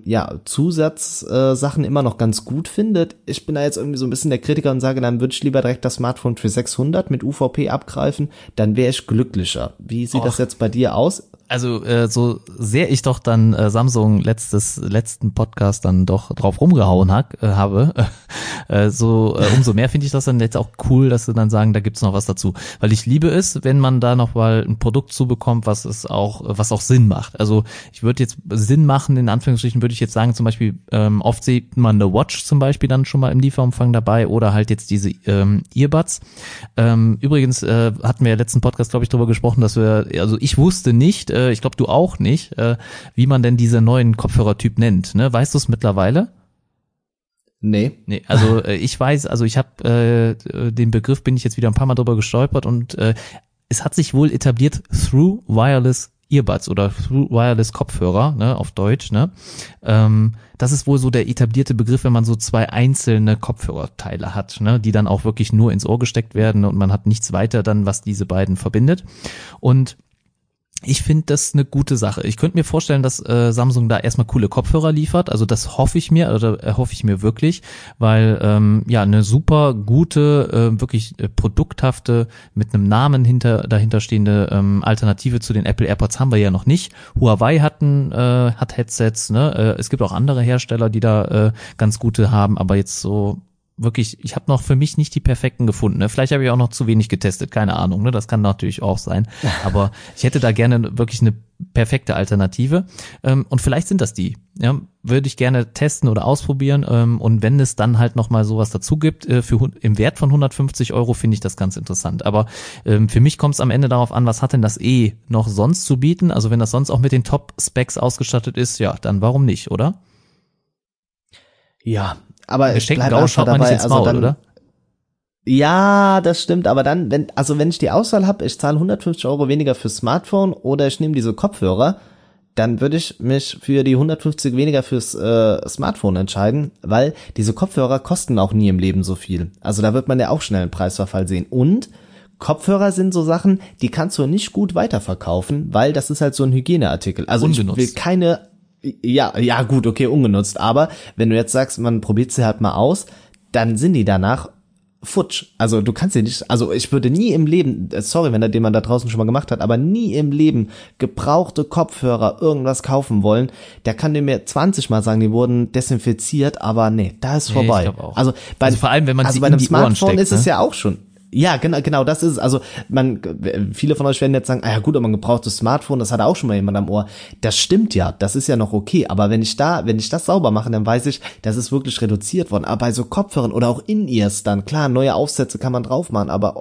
Zusatzsachen immer noch ganz gut findet. Ich bin da jetzt irgendwie so ein bisschen der Kritiker und sage, dann würde ich lieber direkt das Smartphone für 600 mit UVP abgreifen, dann wäre ich glücklicher. Wie sieht das jetzt bei dir aus? Also so sehr ich doch dann Samsung letzten Podcast dann doch drauf rumgehauen habe, umso mehr finde ich das dann jetzt auch cool, dass sie dann sagen, da gibt's noch was dazu. Weil ich liebe es, wenn man da noch mal ein Produkt zubekommt, was auch Sinn macht. Also ich würde jetzt Sinn machen, in Anführungsstrichen würde ich jetzt sagen, zum Beispiel oft sieht man eine Watch zum Beispiel dann schon mal im Lieferumfang dabei oder halt jetzt diese Earbuds. Übrigens hatten wir ja letzten Podcast, glaube ich, drüber gesprochen, dass ich wusste nicht, ich glaube du auch nicht, wie man denn diese neuen Kopfhörertyp nennt. Ne? Weißt du es mittlerweile? Nee, also ich weiß, also ich habe den Begriff, bin ich jetzt wieder ein paar Mal drüber gestolpert, und es hat sich wohl etabliert Through Wireless Earbuds oder Through Wireless Kopfhörer, ne, auf Deutsch, ne? Das ist wohl so der etablierte Begriff, wenn man so zwei einzelne Kopfhörerteile hat, ne, die dann auch wirklich nur ins Ohr gesteckt werden und man hat nichts weiter dann, was diese beiden verbindet. Und ich finde das eine gute Sache. Ich könnte mir vorstellen, dass Samsung da erstmal coole Kopfhörer liefert. Also das hoffe ich mir wirklich, weil eine super gute, wirklich produkthafte, mit einem Namen dahinter stehende Alternative zu den Apple AirPods haben wir ja noch nicht. Huawei hat Headsets, ne? Es gibt auch andere Hersteller, die da ganz gute haben, aber jetzt so wirklich, ich habe noch für mich nicht die perfekten gefunden. Ne? Vielleicht habe ich auch noch zu wenig getestet, keine Ahnung. Ne? Das kann natürlich auch sein. Aber ich hätte da gerne wirklich eine perfekte Alternative. Und vielleicht sind das die. Ja? Würde ich gerne testen oder ausprobieren. Und wenn es dann halt nochmal sowas dazu gibt, im Wert von 150 €, finde ich das ganz interessant. Aber für mich kommt es am Ende darauf an, was hat denn das noch sonst zu bieten? Also wenn das sonst auch mit den Top-Specs ausgestattet ist, ja, dann warum nicht, oder? Ja, aber ich bleibe schaut dabei, man nicht ins Maul, dann, oder? Ja, das stimmt, aber dann, wenn ich die Auswahl habe, ich zahle 150 € weniger fürs Smartphone oder ich nehme diese Kopfhörer, dann würde ich mich für die 150 weniger fürs Smartphone entscheiden, weil diese Kopfhörer kosten auch nie im Leben so viel. Also da wird man ja auch schnell einen Preisverfall sehen. Und Kopfhörer sind so Sachen, die kannst du nicht gut weiterverkaufen, weil das ist halt so ein Hygieneartikel. Also ungenutzt. Ich will keine... Ja, gut, okay, ungenutzt. Aber wenn du jetzt sagst, man probiert sie halt mal aus, dann sind die danach futsch. Also du kannst sie nicht, also ich würde nie im Leben, sorry, wenn der den man da draußen schon mal gemacht hat, aber nie im Leben gebrauchte Kopfhörer irgendwas kaufen wollen. Der kann dir mir 20 Mal sagen, die wurden desinfiziert, aber nee, da ist vorbei. Ich auch. Also vor allem, wenn man sie bei in einem die Smartphone Ohren steckt, ist es ja auch schon. Ja, genau, das ist es. Also viele von euch werden jetzt sagen, ja gut, aber ein gebrauchtes Smartphone, das hat auch schon mal jemand am Ohr. Das stimmt ja, das ist ja noch okay. Aber wenn ich das sauber mache, dann weiß ich, das ist wirklich reduziert worden. Aber bei so Kopfhörern oder auch In-Ears dann, klar, neue Aufsätze kann man drauf machen, aber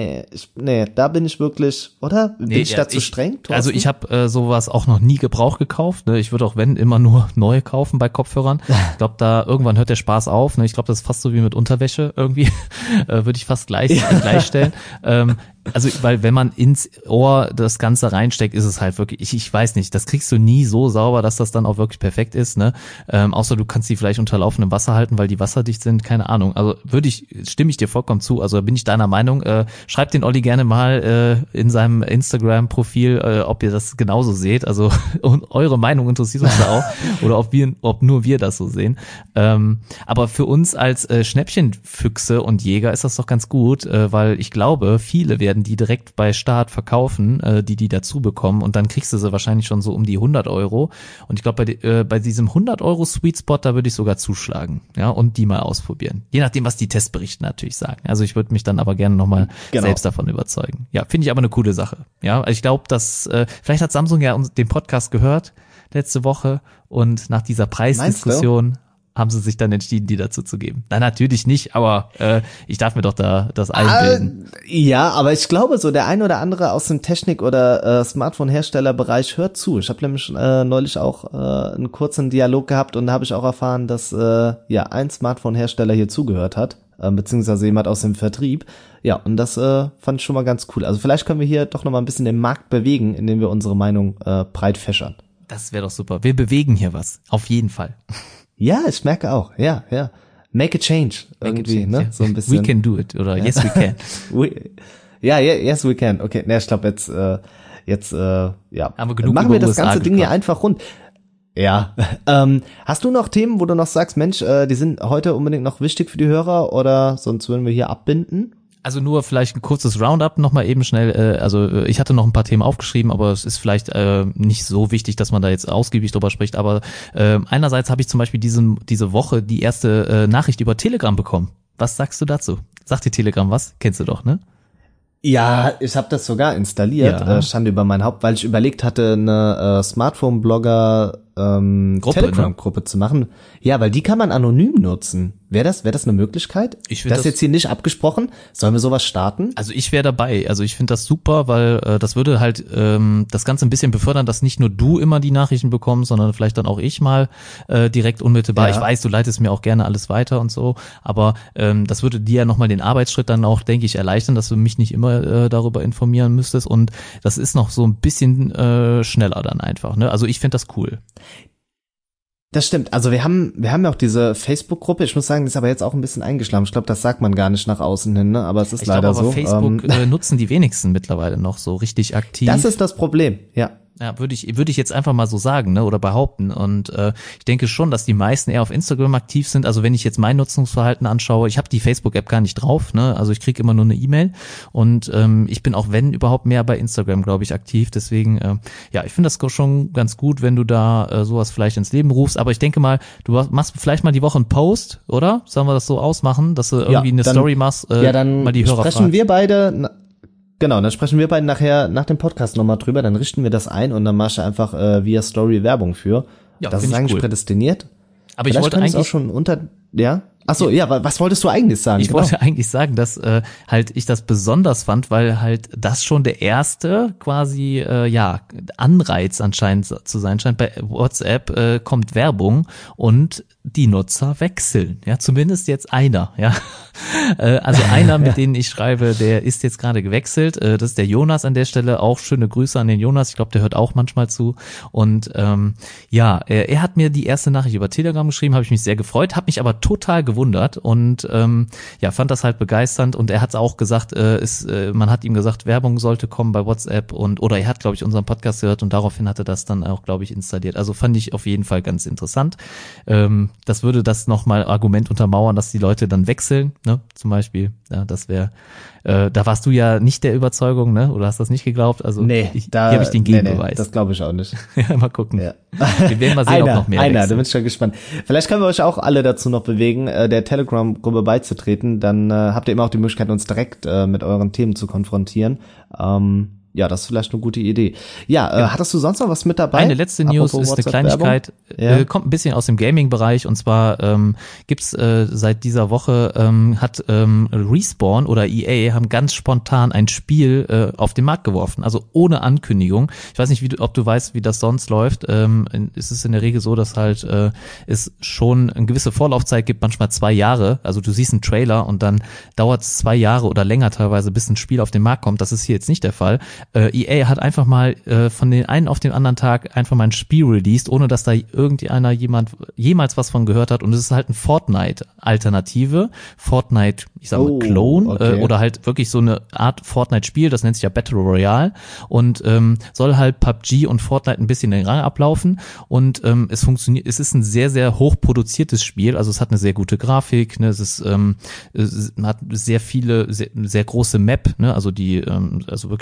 da bin ich wirklich, oder? Bin ich da zu streng, Thorsten? Also ich habe sowas auch noch nie Gebrauch gekauft. Ne? Ich würde auch, wenn, immer nur neue kaufen bei Kopfhörern. Ich glaube, da irgendwann hört der Spaß auf. Ne? Ich glaube, das ist fast so wie mit Unterwäsche irgendwie. Würde ich fast gleichstellen. Also, weil wenn man ins Ohr das Ganze reinsteckt, ist es halt wirklich, ich weiß nicht, das kriegst du nie so sauber, dass das dann auch wirklich perfekt ist, ne? Außer du kannst die vielleicht unter laufendem Wasser halten, weil die wasserdicht sind, keine Ahnung. Also stimme ich dir vollkommen zu, also bin ich deiner Meinung. Schreibt den Olli gerne mal in seinem Instagram-Profil, ob ihr das genauso seht, also eure Meinung interessiert uns da auch, oder ob nur wir das so sehen. Aber für uns als Schnäppchenfüchse und Jäger ist das doch ganz gut, weil ich glaube, viele werden die direkt bei Start verkaufen, die dazu bekommen, und dann kriegst du sie wahrscheinlich schon so um die 100 €. Und ich glaube, bei diesem 100 € Sweet Spot, da würde ich sogar zuschlagen, ja, und die mal ausprobieren. Je nachdem, was die Testberichte natürlich sagen. Also ich würde mich dann aber gerne nochmal selbst davon überzeugen. Ja, finde ich aber eine coole Sache. Ja, ich glaube, dass vielleicht hat Samsung ja den Podcast gehört letzte Woche und nach dieser Preisdiskussion haben sie sich dann entschieden, die dazu zu geben. Nein, natürlich nicht, aber ich darf mir doch da das einbilden. Ja, aber ich glaube so, der ein oder andere aus dem Technik- oder Smartphone-Herstellerbereich hört zu. Ich habe nämlich neulich auch einen kurzen Dialog gehabt und da habe ich auch erfahren, dass ein Smartphone-Hersteller hier zugehört hat, beziehungsweise jemand aus dem Vertrieb. Ja, und das fand ich schon mal ganz cool. Also vielleicht können wir hier doch noch mal ein bisschen den Markt bewegen, indem wir unsere Meinung breit fächern. Das wäre doch super. Wir bewegen hier was. Auf jeden Fall. Ja, ich merke auch. Ja. Make a change. Irgendwie, ne? So ein bisschen. We can do it. Oder yes, we can. Yes, we can. Okay, ne, ich glaube jetzt, haben wir genug machen über wir das USA ganze Ding hier gequatscht. einfach rund. Ja. Hast du noch Themen, wo du noch sagst, Mensch, die sind heute unbedingt noch wichtig für die Hörer oder sonst würden wir hier abbinden? Also nur vielleicht ein kurzes Roundup nochmal eben schnell. Ich hatte noch ein paar Themen aufgeschrieben, aber es ist vielleicht nicht so wichtig, dass man da jetzt ausgiebig drüber spricht. Aber einerseits habe ich zum Beispiel diese Woche die erste Nachricht über Telegram bekommen. Was sagst du dazu? Sagt dir Telegram was? Kennst du doch, ne? Ja, ich habe das sogar installiert, Ja. Schande über mein Haupt, weil ich überlegt hatte, eine Smartphone-Blogger Telegram-Gruppe zu machen. Ja, weil die kann man anonym nutzen. Wäre das eine Möglichkeit? Ich find das jetzt hier nicht abgesprochen. Sollen wir sowas starten? Also ich wäre dabei. Also ich finde das super, weil das würde halt das Ganze ein bisschen befördern, dass nicht nur du immer die Nachrichten bekommst, sondern vielleicht dann auch ich mal direkt unmittelbar. Ja. Ich weiß, du leitest mir auch gerne alles weiter und so, aber das würde dir ja nochmal den Arbeitsschritt dann auch, denke ich, erleichtern, dass du mich nicht immer darüber informieren müsstest und das ist noch so ein bisschen schneller dann einfach. Ne? Also ich finde das cool. Das stimmt. Also wir haben ja auch diese Facebook-Gruppe. Ich muss sagen, die ist aber jetzt auch ein bisschen eingeschlafen. Ich glaube, das sagt man gar nicht nach außen hin, ne? Aber es ist Ich leider glaube aber so. Facebook nutzen die wenigsten mittlerweile noch so richtig aktiv. Das ist das Problem, ja. Ja, würde ich jetzt einfach mal so sagen, ne, oder behaupten. Und ich denke schon, dass die meisten eher auf Instagram aktiv sind. Also wenn ich jetzt mein Nutzungsverhalten anschaue, ich habe die Facebook-App gar nicht drauf, ne? Also ich kriege immer nur eine E-Mail und ich bin auch, wenn überhaupt, mehr bei Instagram, glaube ich, aktiv. Deswegen, ich finde das schon ganz gut, wenn du da sowas vielleicht ins Leben rufst. Aber ich denke mal, du machst vielleicht mal die Woche einen Post, oder? Sollen wir das so ausmachen, dass du irgendwie eine Story machst, dann mal die Hörer sprechen fragst? wir beide. Genau, dann sprechen wir beide nachher nach dem Podcast nochmal drüber, dann richten wir das ein und dann machst du einfach via Story Werbung für. Ja, das find ist ich eigentlich cool. prädestiniert. Aber ich Vielleicht wollte kann ich's eigentlich auch schon Ach so, ja, was wolltest du eigentlich sagen? Ich wollte eigentlich sagen, dass halt ich das besonders fand, weil halt das schon der erste quasi Anreiz anscheinend zu sein scheint. Bei WhatsApp kommt Werbung und die Nutzer wechseln, ja, zumindest jetzt einer, ja. Also einer, mit dem ich schreibe, der ist jetzt gerade gewechselt. Das ist der Jonas an der Stelle. Auch schöne Grüße an den Jonas. Ich glaube, der hört auch manchmal zu. Und er hat mir die erste Nachricht über Telegram geschrieben, habe ich mich sehr gefreut, habe mich aber total gewundert und fand das halt begeisternd. Und er hat auch gesagt, man hat ihm gesagt, Werbung sollte kommen bei WhatsApp oder er hat, glaube ich, unseren Podcast gehört und daraufhin hat er das dann auch, glaube ich, installiert. Also fand ich auf jeden Fall ganz interessant. Das würde das nochmal Argument untermauern, dass die Leute dann wechseln, ne, zum Beispiel. Ja, das wäre, da warst du ja nicht der Überzeugung, ne, oder hast das nicht geglaubt? Also nee, hier habe ich den Gegenbeweis. Nee, das glaube ich auch nicht. Ja, mal gucken. Ja. Wir werden mal sehen, ob noch mehr da wechseln. bin ich schon gespannt. Vielleicht können wir euch auch alle dazu noch bewegen, der Telegram-Gruppe beizutreten. Dann habt ihr immer auch die Möglichkeit, uns direkt mit euren Themen zu konfrontieren. Ja, das ist vielleicht eine gute Idee. Ja, hattest du sonst noch was mit dabei? Eine letzte News ist eine Kleinigkeit, kommt ein bisschen aus dem Gaming-Bereich und zwar gibt's seit dieser Woche hat Respawn oder EA haben ganz spontan ein Spiel auf den Markt geworfen, also ohne Ankündigung. Ich weiß nicht, ob du weißt, wie das sonst läuft. Es ist in der Regel so, dass halt es schon eine gewisse Vorlaufzeit gibt, manchmal 2 Jahre. Also du siehst einen Trailer und dann dauert es 2 Jahre oder länger teilweise, bis ein Spiel auf den Markt kommt. Das ist hier jetzt nicht der Fall. EA hat einfach mal von den einen auf den anderen Tag einfach mal ein Spiel released, ohne dass da jemand jemals was von gehört hat. Und es ist halt ein Fortnite-Alternative. Fortnite, ich sag mal Clone, okay. Oder halt wirklich so eine Art Fortnite-Spiel, das nennt sich ja Battle Royale und soll halt PUBG und Fortnite ein bisschen den Rang ablaufen. Und es funktioniert, es ist ein sehr, sehr hoch produziertes Spiel, also es hat eine sehr gute Grafik, ne? Es hat sehr viele, sehr große Map, ne? Also die, also wirklich schon sehr,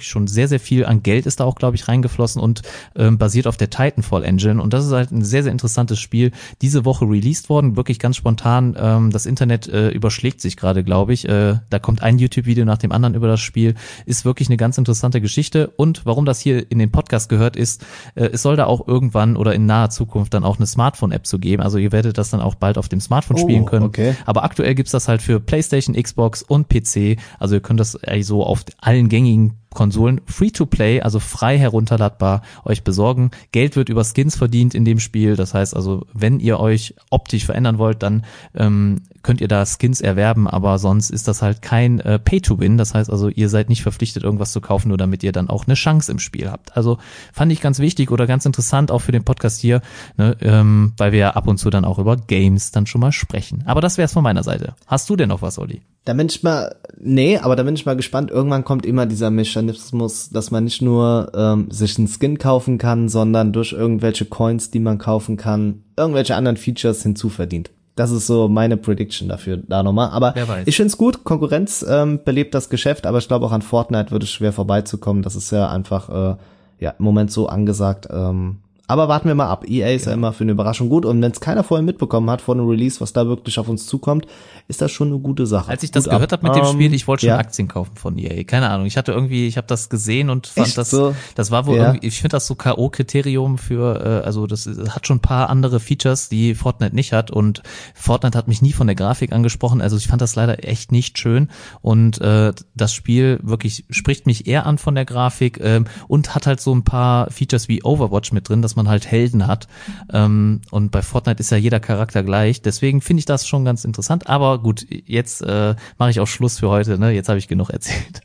sehr viel an Geld ist da auch, glaube ich, reingeflossen und basiert auf der Titanfall Engine. Und das ist halt ein sehr, sehr interessantes Spiel. Diese Woche released worden, wirklich ganz spontan. Das Internet überschlägt sich gerade, glaube ich. Da kommt ein YouTube-Video nach dem anderen über das Spiel. Ist wirklich eine ganz interessante Geschichte. Und warum das hier in den Podcast gehört ist, es soll da auch irgendwann oder in naher Zukunft dann auch eine Smartphone-App zu geben. Also ihr werdet das dann auch bald auf dem Smartphone spielen können. Okay. Aber aktuell gibt's das halt für PlayStation, Xbox und PC. Also ihr könnt das so auf allen gängigen Konsolen free-to-play, also frei herunterladbar, euch besorgen. Geld wird über Skins verdient in dem Spiel. Das heißt also, wenn ihr euch optisch verändern wollt, dann könnt ihr da Skins erwerben, aber sonst ist das halt kein Pay-to-Win. Das heißt also, ihr seid nicht verpflichtet, irgendwas zu kaufen, nur damit ihr dann auch eine Chance im Spiel habt. Also fand ich ganz wichtig oder ganz interessant auch für den Podcast hier, ne, weil wir ja ab und zu dann auch über Games dann schon mal sprechen. Aber das wär's von meiner Seite. Hast du denn noch was, Olli? Da bin ich mal gespannt. Irgendwann kommt immer dieser Mechanismus, dass man nicht nur sich einen Skin kaufen kann, sondern durch irgendwelche Coins, die man kaufen kann, irgendwelche anderen Features hinzuverdient. Das ist so meine Prediction dafür da nochmal. Aber ich find's gut. Konkurrenz belebt das Geschäft, aber ich glaube auch an Fortnite wird es schwer vorbeizukommen. Das ist ja einfach im Moment so angesagt. Aber warten wir mal ab. EA ist ja immer für eine Überraschung gut. Und wenn es keiner vorher mitbekommen hat vor einem Release, was da wirklich auf uns zukommt, ist das schon eine gute Sache. Als ich das gehört habe mit dem Spiel, ich wollte schon Aktien kaufen von EA. Keine Ahnung. Ich habe das gesehen und fand das war wohl irgendwie, ich finde das so K.O.-Kriterium für, also das hat schon ein paar andere Features, die Fortnite nicht hat. Und Fortnite hat mich nie von der Grafik angesprochen. Also ich fand das leider echt nicht schön. Und das Spiel wirklich spricht mich eher an von der Grafik und hat halt so ein paar Features wie Overwatch mit drin, dass man halt Helden hat. Und bei Fortnite ist ja jeder Charakter gleich. Deswegen finde ich das schon ganz interessant. Aber gut, jetzt mache ich auch Schluss für heute. Ne? Jetzt habe ich genug erzählt.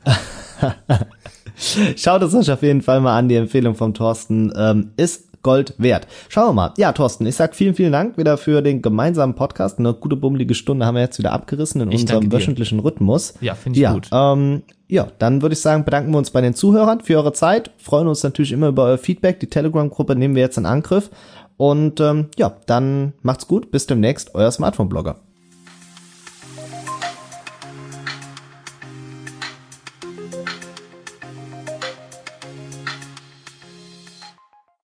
Schaut es euch auf jeden Fall mal an. Die Empfehlung vom Thorsten ist Gold wert. Schauen wir mal. Ja, Thorsten, ich sag vielen, vielen Dank wieder für den gemeinsamen Podcast. Eine gute, bummelige Stunde haben wir jetzt wieder abgerissen in unserem wöchentlichen Rhythmus. Ja, finde ich gut. Ja, dann würde ich sagen, bedanken wir uns bei den Zuhörern für eure Zeit. Freuen uns natürlich immer über euer Feedback. Die Telegram-Gruppe nehmen wir jetzt in Angriff. Und dann macht's gut. Bis demnächst. Euer Smartphone-Blogger.